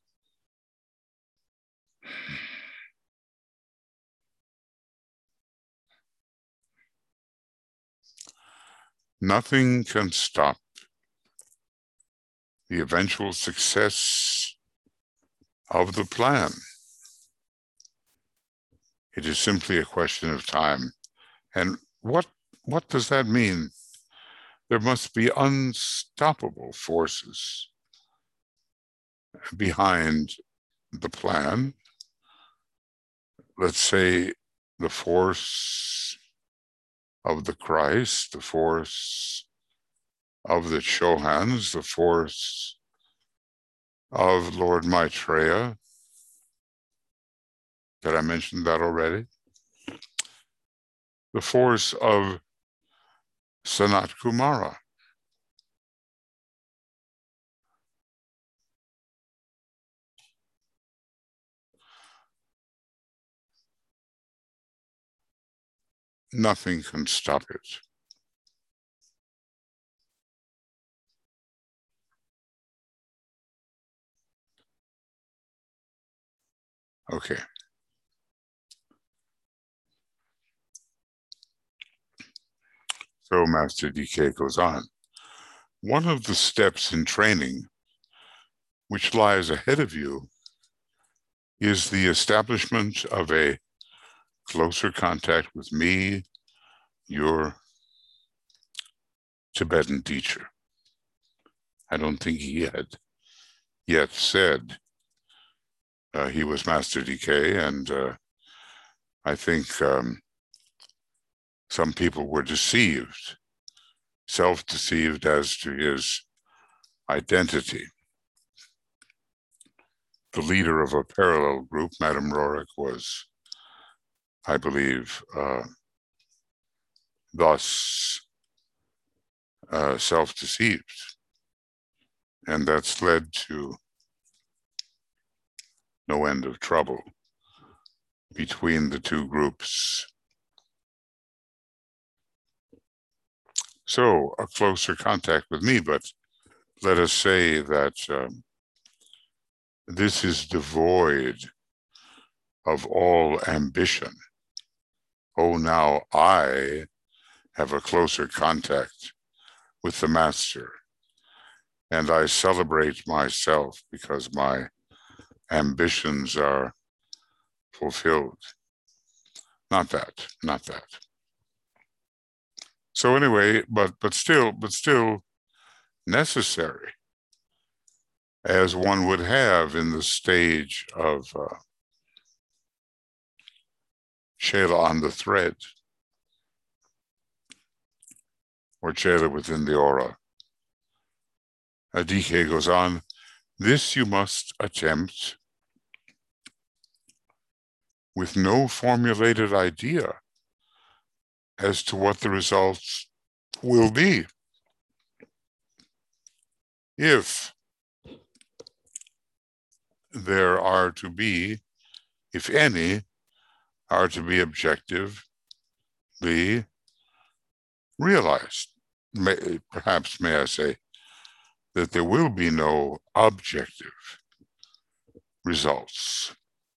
Nothing can stop the eventual success of the plan. It is simply a question of time. And what, what does that mean? There must be unstoppable forces behind the plan. Let's say the force of the Christ, the force of the Chohans, the force of Lord Maitreya. Did I mention that already? The force of Sanat Kumara. Nothing can stop it. Okay. So Master D K goes on. One of the steps in training which lies ahead of you is the establishment of a closer contact with me, your Tibetan teacher. I don't think he had yet said uh, he was Master D K, and uh, I think um, some people were deceived, self-deceived as to his identity. The leader of a parallel group, Madame Roerich, was, I believe, uh, thus uh, self-deceived. And that's led to no end of trouble between the two groups. So a closer contact with me, but let us say that um, this is devoid of all ambition. Oh, now I have a closer contact with the Master, and I celebrate myself because my ambitions are fulfilled. Not that, not that. So anyway, but but still, but still necessary, as one would have in the stage of uh, Shela on the thread, or Shela within the aura. D K goes on, this you must attempt with no formulated idea as to what the results will be. If there are to be, if any, are to be objectively realized. May, perhaps, may I say, that there will be no objective results.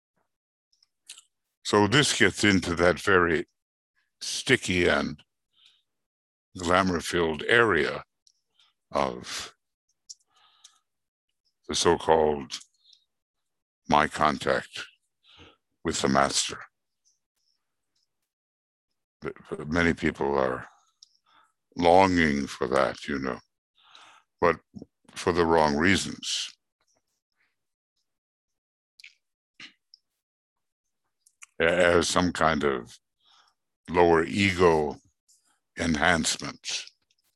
So this gets into that very sticky and glamour-filled area of the so-called my contact with the Master. Many people are longing for that, you know, but for the wrong reasons. As some kind of lower ego enhancement.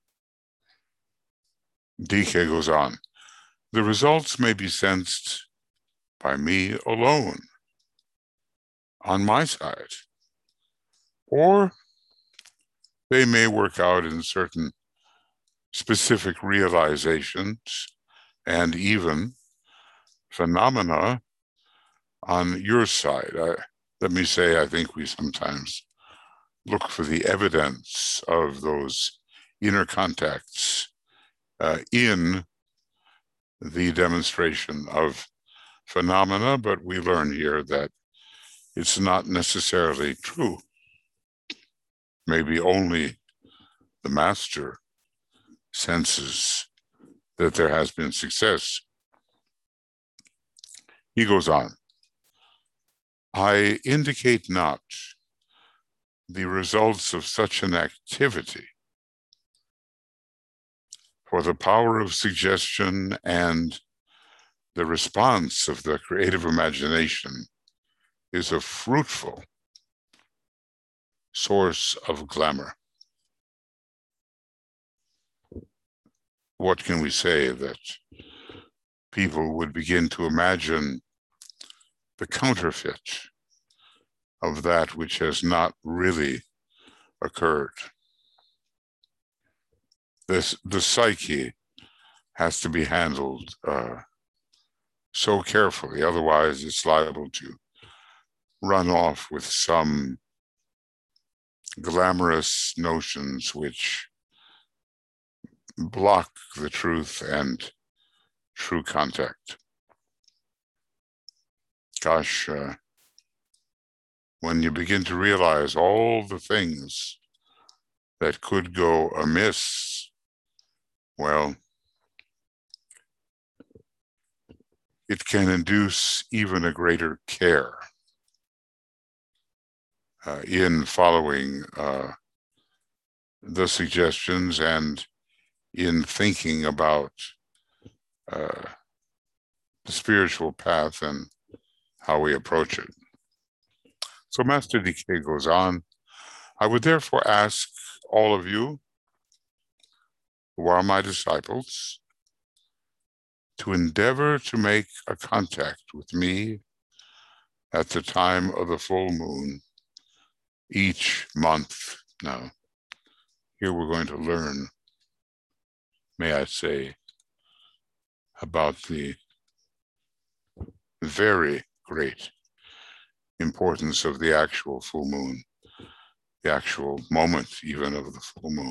D K goes on, the results may be sensed by me alone, on my side, or they may work out in certain specific realizations and even phenomena on your side. I, let me say, I think we sometimes look for the evidence of those inner contacts uh, in the demonstration of phenomena, but we learn here that it's not necessarily true. Maybe only the master senses that there has been success. He goes on, I indicate not the results of such an activity, for the power of suggestion and the response of the creative imagination is a fruitful source of glamour. What can we say? That people would begin to imagine the counterfeit of that which has not really occurred. This, the psyche has to be handled uh, so carefully, otherwise it's liable to run off with some glamorous notions which block the truth and true contact. Gosh, uh, when you begin to realize all the things that could go amiss, well, it can induce even a greater care uh, in following uh, the suggestions and in thinking about uh, the spiritual path and how we approach it. So Master D K goes on, I would therefore ask all of you who are my disciples to endeavor to make a contact with me at the time of the full moon each month. Now, here we're going to learn, may I say, about the very great importance of the actual full moon, the actual moment even of the full moon.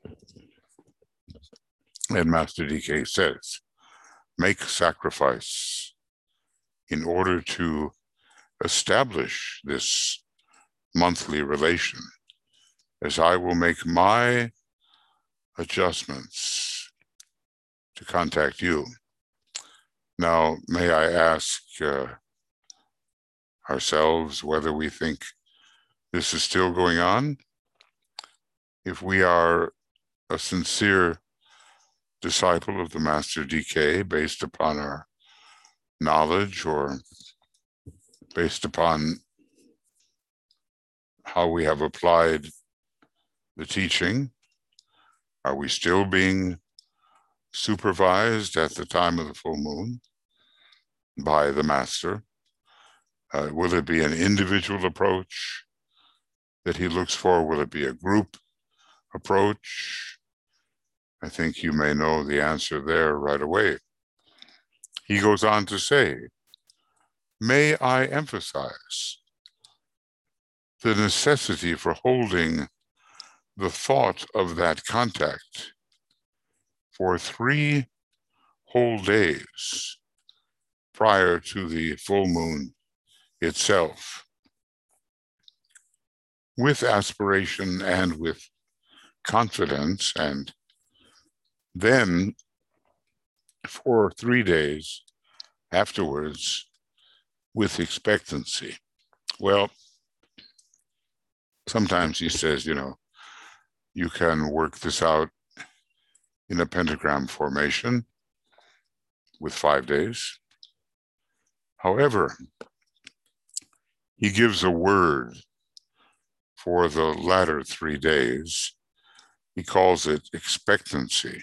And Master D K says, make sacrifice in order to establish this monthly relation, as I will make my adjustments to contact you. Now, may I ask uh, ourselves whether we think this is still going on? If we are a sincere disciple of the Master D K based upon our knowledge or based upon how we have applied the teaching, are we still being supervised at the time of the full moon by the Master? Uh, will it be an individual approach that he looks for? Will it be a group approach? I think you may know the answer there right away. He goes on to say, may I emphasize the necessity for holding the thought of that contact for three whole days prior to the full moon itself, with aspiration and with confidence, and then for three days afterwards with expectancy. Well, sometimes he says, you know, you can work this out in a pentagram formation with five days. However, he gives a word for the latter three days. He calls it expectancy.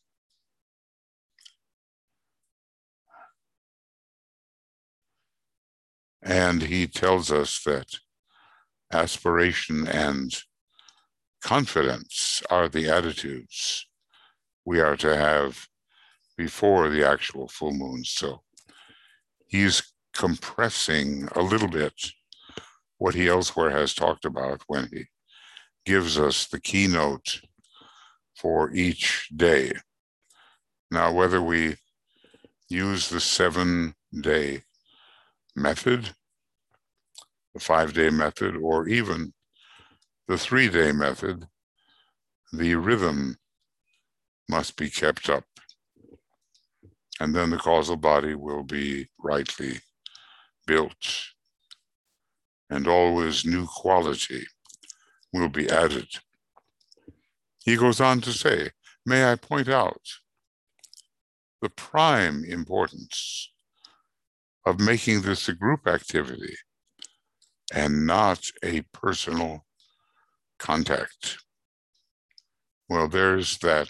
And he tells us that aspiration and confidence are the attitudes we are to have before the actual full moon. So he's compressing a little bit what he elsewhere has talked about when he gives us the keynote for each day. Now, whether we use the seven-day method, the five-day method, or even the three-day method, the rhythm must be kept up. And then the causal body will be rightly built. And always new quality will be added. He goes on to say, may I point out the prime importance of making this a group activity and not a personal contact. Well, there's that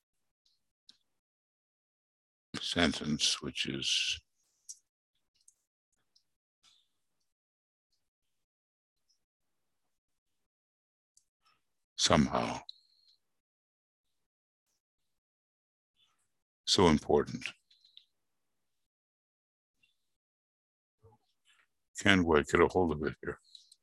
sentence, which is somehow so important. Can't quite get a hold of it here.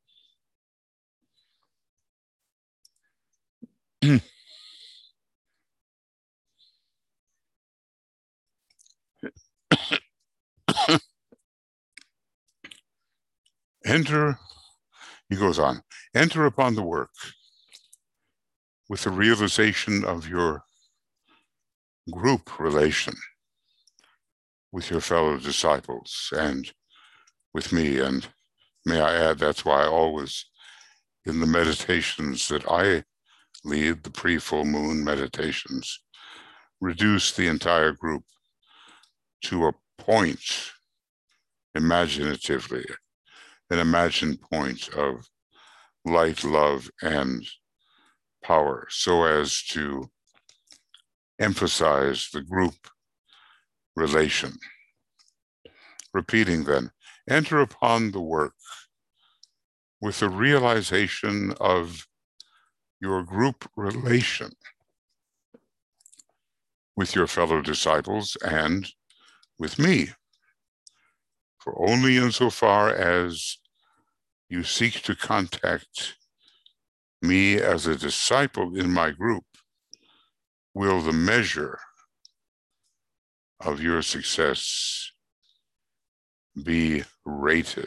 Enter, he goes on, enter upon the work with the realization of your group relation with your fellow disciples and with me. And may I add, that's why I always, in the meditations that I lead, the pre-full moon meditations, reduce the entire group to a point, imaginatively, an imagined point of light, love, and power, so as to emphasize the group relation. Repeating then, enter upon the work with the realization of your group relation with your fellow disciples and with me. For only insofar as you seek to contact me as a disciple in my group will the measure of your success be rated.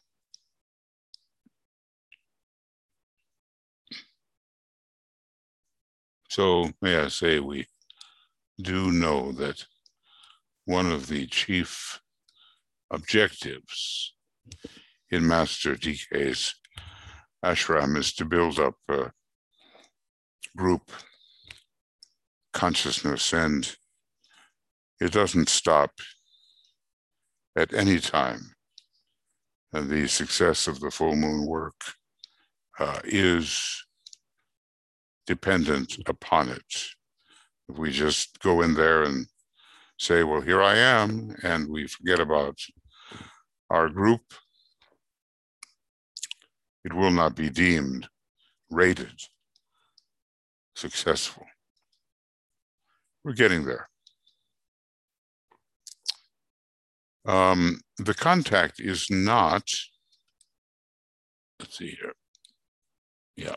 So may I say, we do know that one of the chief objectives in Master D K's ashram is to build up a group consciousness, and it doesn't stop at any time. And the success of the full moon work uh, is dependent upon it. If we just go in there and say, well, here I am, and we forget about our group, it will not be deemed, rated successful. We're getting there. Um, the contact is not, let's see here. Yeah.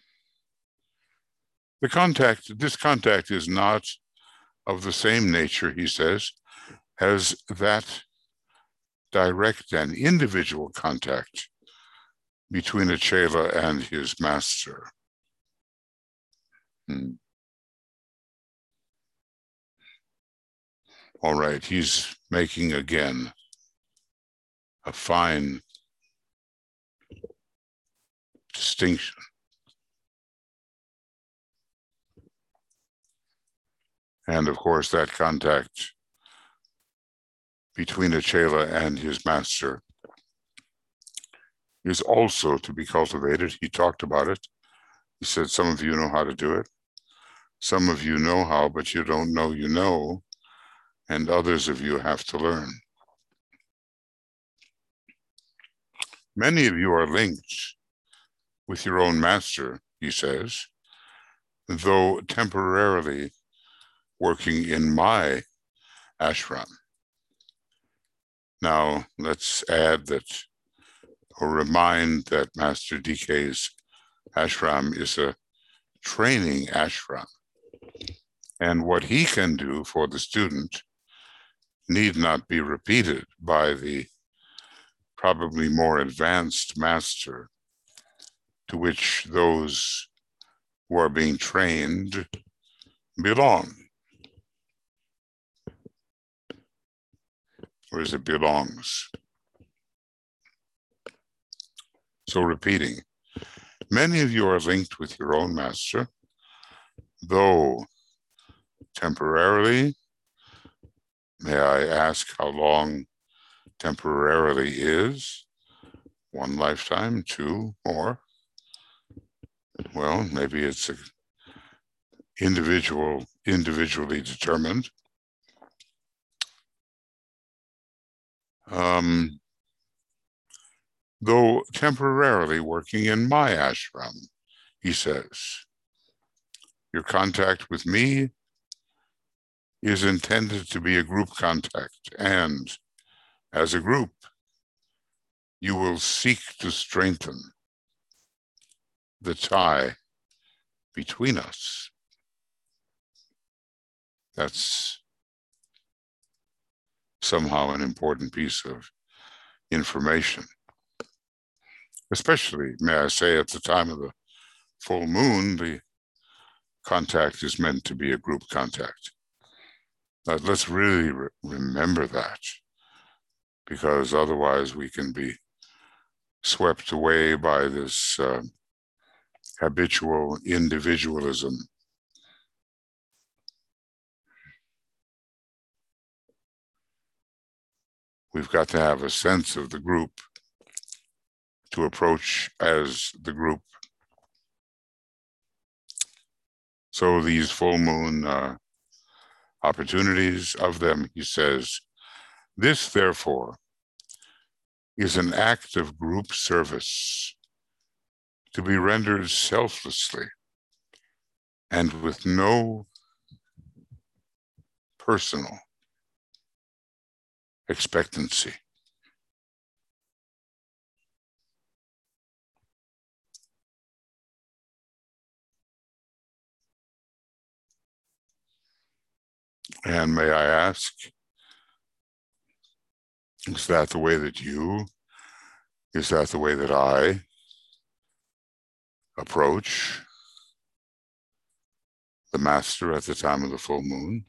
The contact, this contact is not of the same nature, he says, as that direct and individual contact between a chela and his master. Hmm. All right, he's making again a fine distinction. And of course, that contact between a chela and his master is also to be cultivated. He talked about it. He said, some of you know how to do it. Some of you know how, but you don't know you know. And others of you have to learn. Many of you are linked with your own master, he says, though temporarily working in my ashram. Now, let's add that, or remind that Master D K's ashram is a training ashram. And what he can do for the student need not be repeated by the probably more advanced master to which those who are being trained belong. Or is it belongs? So repeating, many of you are linked with your own master, though temporarily. May I ask how long temporarily is? One lifetime, two, more? Well, maybe it's a individual, individually determined. Um, though temporarily working in my ashram, he says, your contact with me is intended to be a group contact, and as a group, you will seek to strengthen the tie between us. That's somehow an important piece of information, especially, may I say, at the time of the full moon, the contact is meant to be a group contact. But let's really re- remember that, because otherwise we can be swept away by this uh, habitual individualism. We've got to have a sense of the group to approach as the group. So these full moon uh, opportunities, of them, he says, this, therefore, is an act of group service to be rendered selflessly and with no personal expectancy. And may I ask, is that the way that you, is that the way that I approach the master at the time of the full moon?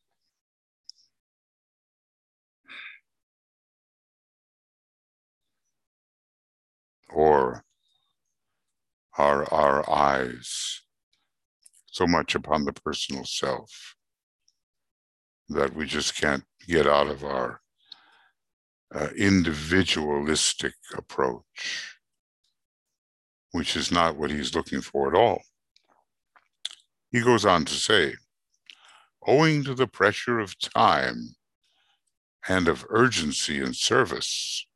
Or are our eyes so much upon the personal self that we just can't get out of our uh, individualistic approach, which is not what he's looking for at all? He goes on to say, owing to the pressure of time and of urgency in service,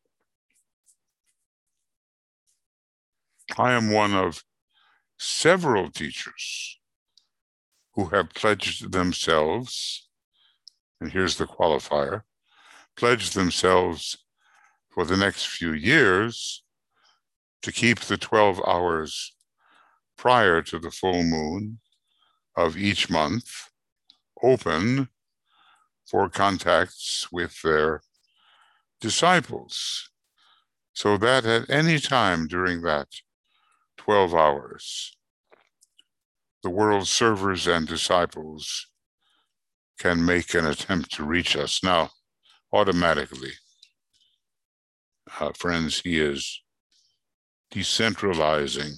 I am one of several teachers who have pledged themselves, and here's the qualifier, pledged themselves for the next few years to keep the twelve hours prior to the full moon of each month open for contacts with their disciples, so that at any time during that twelve hours, the world's servers and disciples can make an attempt to reach us. Now, automatically, uh, friends, he is decentralizing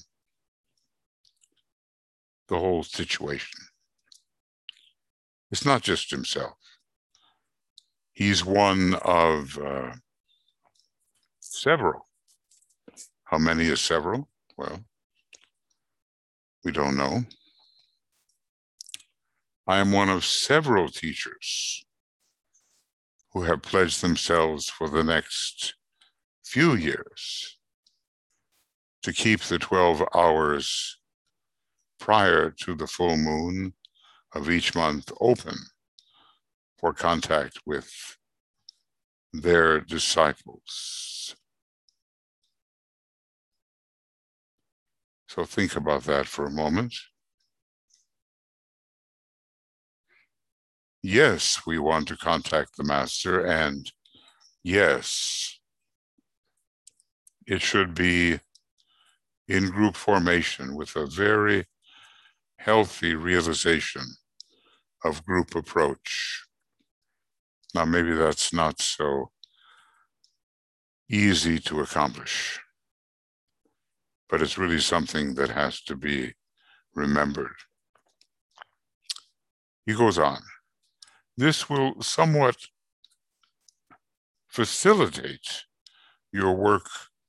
the whole situation. It's not just himself. He's one of uh, several. How many is several? Well, we don't know. I am one of several teachers who have pledged themselves for the next few years to keep the twelve hours prior to the full moon of each month open for contact with their disciples. So think about that for a moment. yes, we want to contact the master, and yes, it should be in group formation with a very healthy realization of group approach. Now, maybe that's not so easy to accomplish, but it's really something that has to be remembered. He goes on. This will somewhat facilitate your work,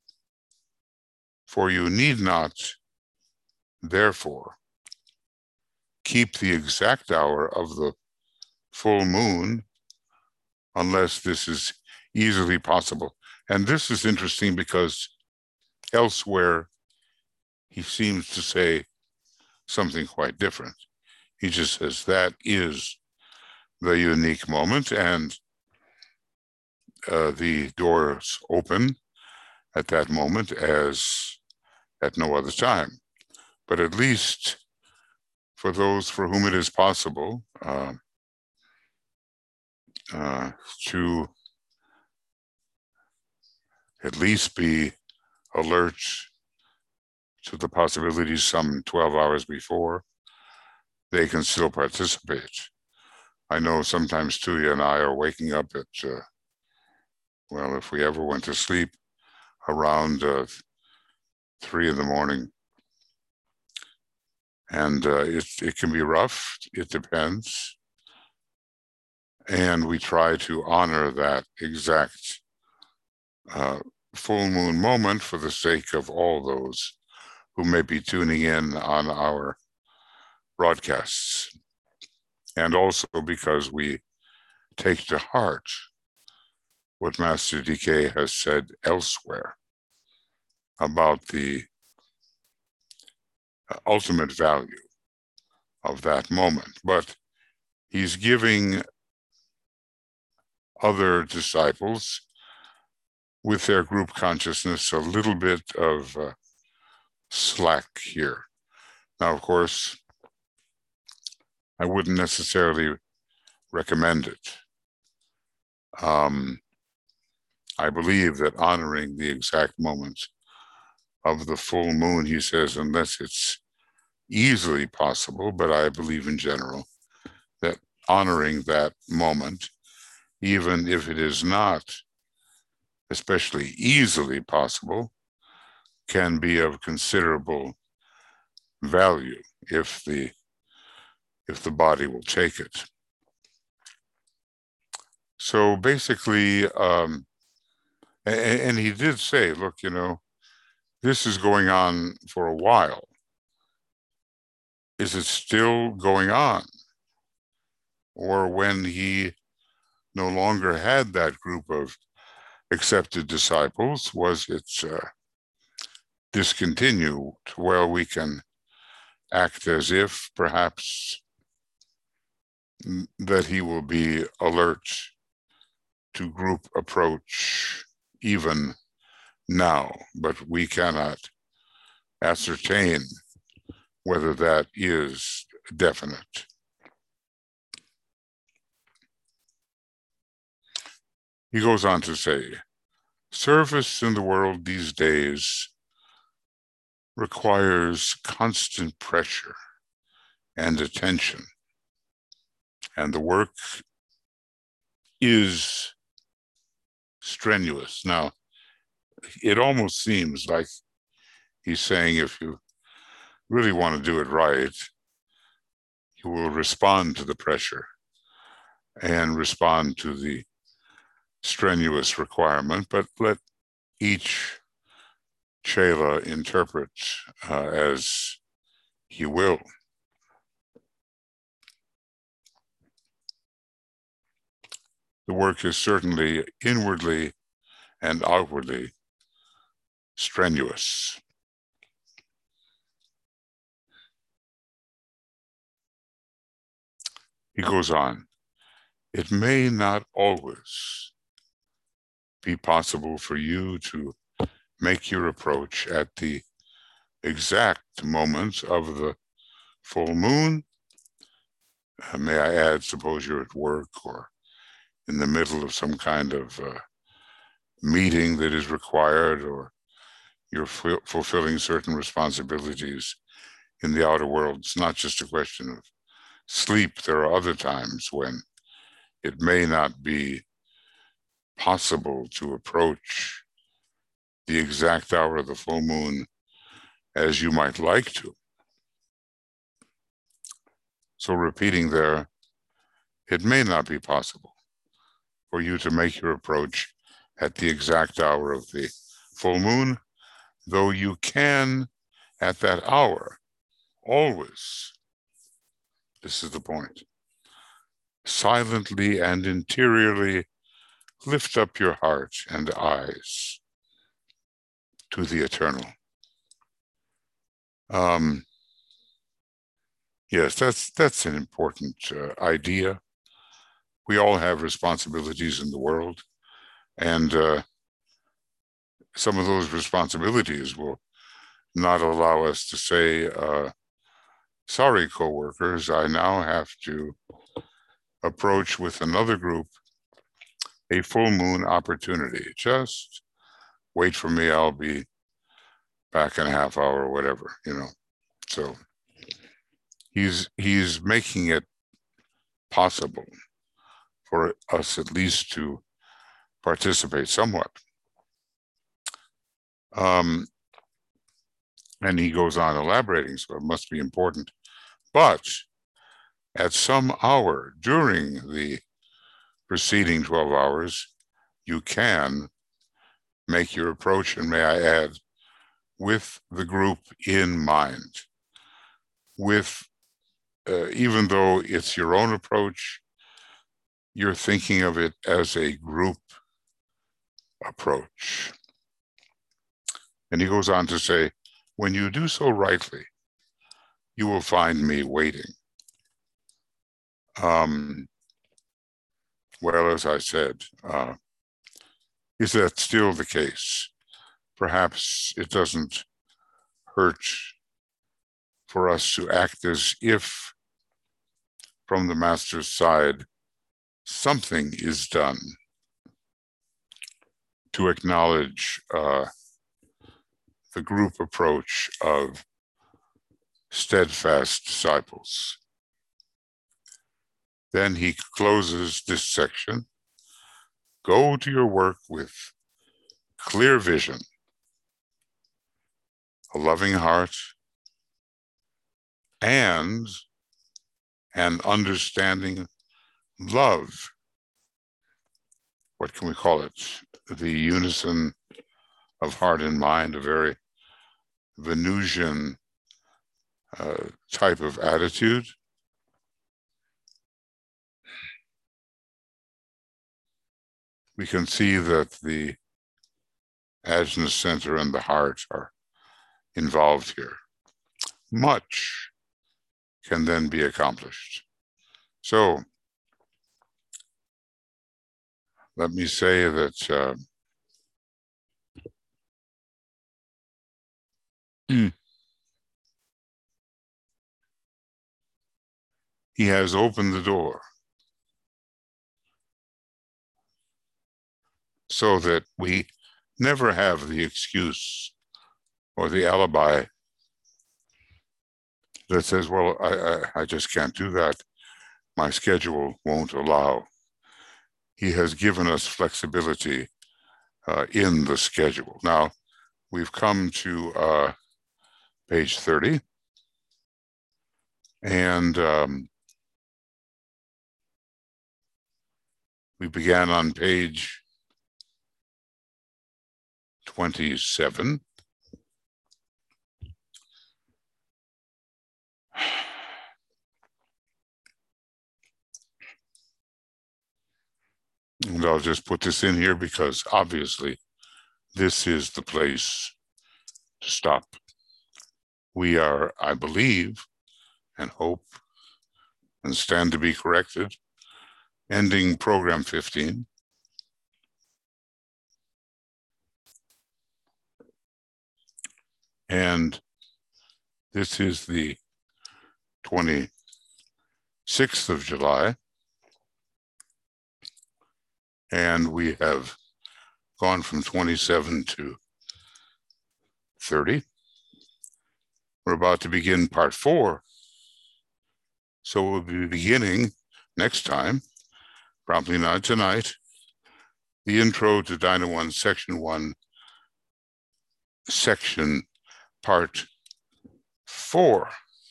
for you need not, therefore, keep the exact hour of the full moon unless this is easily possible. And this is interesting because elsewhere he seems to say something quite different. He just says that is the unique moment, and uh, the doors open at that moment as at no other time. But at least for those for whom it is possible uh, uh, to at least be alert to the possibilities some twelve hours before, they can still participate. I know sometimes Tuya and I are waking up at, uh, well, if we ever went to sleep, around uh, three in the morning. And uh, it, it can be rough, it depends. And we try to honor that exact uh, full moon moment for the sake of all those who may be tuning in on our broadcasts. And also because we take to heart what Master D K has said elsewhere about the ultimate value of that moment. But he's giving other disciples with their group consciousness a little bit of uh, slack here. Now, of course, I wouldn't necessarily recommend it. Um, I believe that honoring the exact moment of the full moon, he says, unless it's easily possible, but I believe in general that honoring that moment, even if it is not especially easily possible, can be of considerable value if the if the body will take it. So basically, um, and, and he did say, look, you know, this is going on for a while. Is it still going on? Or when he no longer had that group of accepted disciples, was it uh, discontinued? Well, we can act as if perhaps that he will be alert to group approach even now, but we cannot ascertain whether that is definite. He goes on to say, service in the world these days requires constant pressure and attention, and the work is strenuous. Now, it almost seems like he's saying if you really want to do it right, you will respond to the pressure and respond to the strenuous requirement, but let each Chela interpret uh, as he will. The work is certainly inwardly and outwardly strenuous. He goes on, it may not always be possible for you to make your approach at the exact moment of the full moon, Uh, may I add, suppose you're at work or in the middle of some kind of uh, meeting that is required, or you're f- fulfilling certain responsibilities in the outer world. It's not just a question of sleep. There are other times when it may not be possible to approach the exact hour of the full moon as you might like to. So repeating there, it may not be possible for you to make your approach at the exact hour of the full moon, though you can at that hour always, this is the point, silently and interiorly lift up your heart and eyes to the eternal. Um, yes, that's that's an important uh, idea. We all have responsibilities in the world, and uh, some of those responsibilities will not allow us to say, uh, sorry, coworkers, I now have to approach with another group a full moon opportunity. Just wait for me, I'll be back in a half hour or whatever, you know. So he's he's making it possible for us at least to participate somewhat. Um, and he goes on elaborating, so it must be important. But at some hour during the preceding twelve hours, you can make your approach, and may I add, with the group in mind. With, uh, even though it's your own approach, you're thinking of it as a group approach. And he goes on to say, when you do so rightly, you will find me waiting. Um, well, as I said, uh, is that still the case? Perhaps it doesn't hurt for us to act as if from the master's side something is done to acknowledge uh, the group approach of steadfast disciples. Then he closes this section. Go to your work with clear vision, a loving heart, and an understanding love. What can we call it? The unison of heart and mind, a very Venusian uh, type of attitude. We can see that the Ajna center and the heart are involved here. Much can then be accomplished. So let me say that uh, he has opened the door so that we never have the excuse or the alibi that says, well, I, I, I just can't do that. My schedule won't allow. He has given us flexibility uh, in the schedule. Now, we've come to uh, page thirty, and um, we began on page twenty-seven. And I'll just put this in here because obviously this is the place to stop. We are, I believe, and hope, and stand to be corrected, ending program fifteen. And this is the twenty-seventh sixth of July. And we have gone from twenty-seven to thirty. We're about to begin part four. So we'll be beginning next time, probably not tonight, the intro to Dyna one, section one, section part four,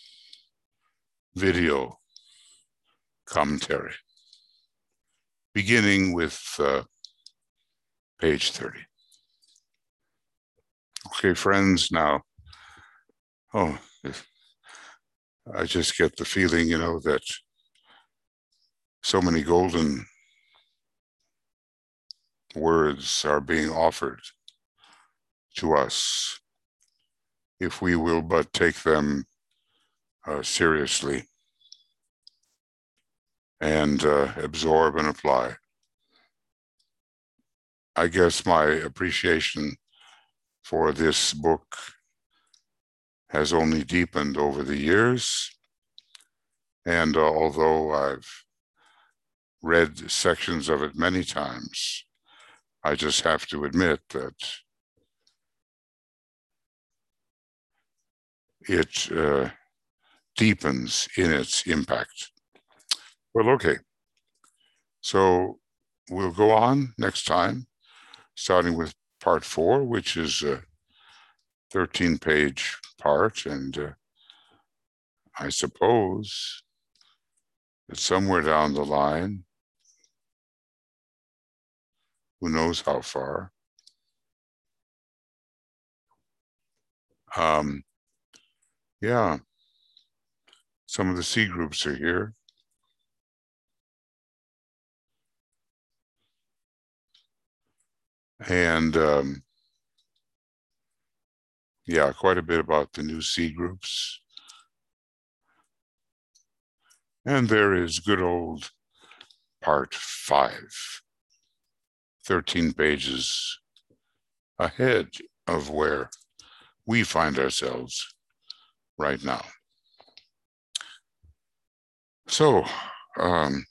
video commentary, beginning with uh, page thirty. Okay, friends, now, oh, I just get the feeling, you know, that so many golden words are being offered to us if we will but take them uh, seriously and uh, absorb and apply. I guess my appreciation for this book has only deepened over the years. And uh, although I've read sections of it many times, I just have to admit that it uh, deepens in its impact. Well, okay. So we'll go on next time, starting with part four, which is a thirteen page part. And uh, I suppose that somewhere down the line, who knows how far, um, yeah, some of the C groups are here. And um, yeah, quite a bit about the new C groups. And there is good old part five, thirteen pages ahead of where we find ourselves right now. So, um,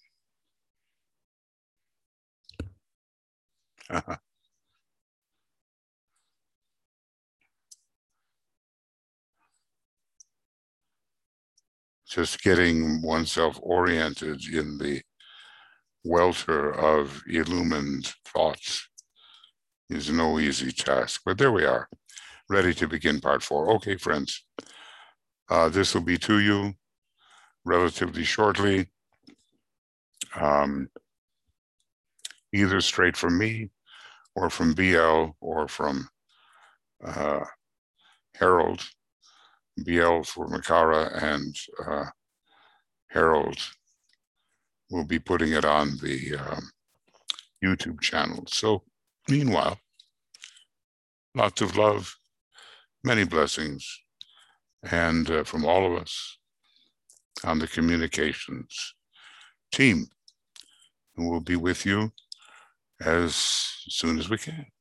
just getting oneself oriented in the welter of illumined thoughts is no easy task. But there we are, ready to begin part four. Okay, friends, uh, this will be to you relatively shortly, um, either straight from me or from B L or from uh, Harold. B L for Makara, and uh, Harold will be putting it on the um, YouTube channel. So meanwhile, lots of love, many blessings, and uh, from all of us on the communications team. And we'll be with you as soon as we can.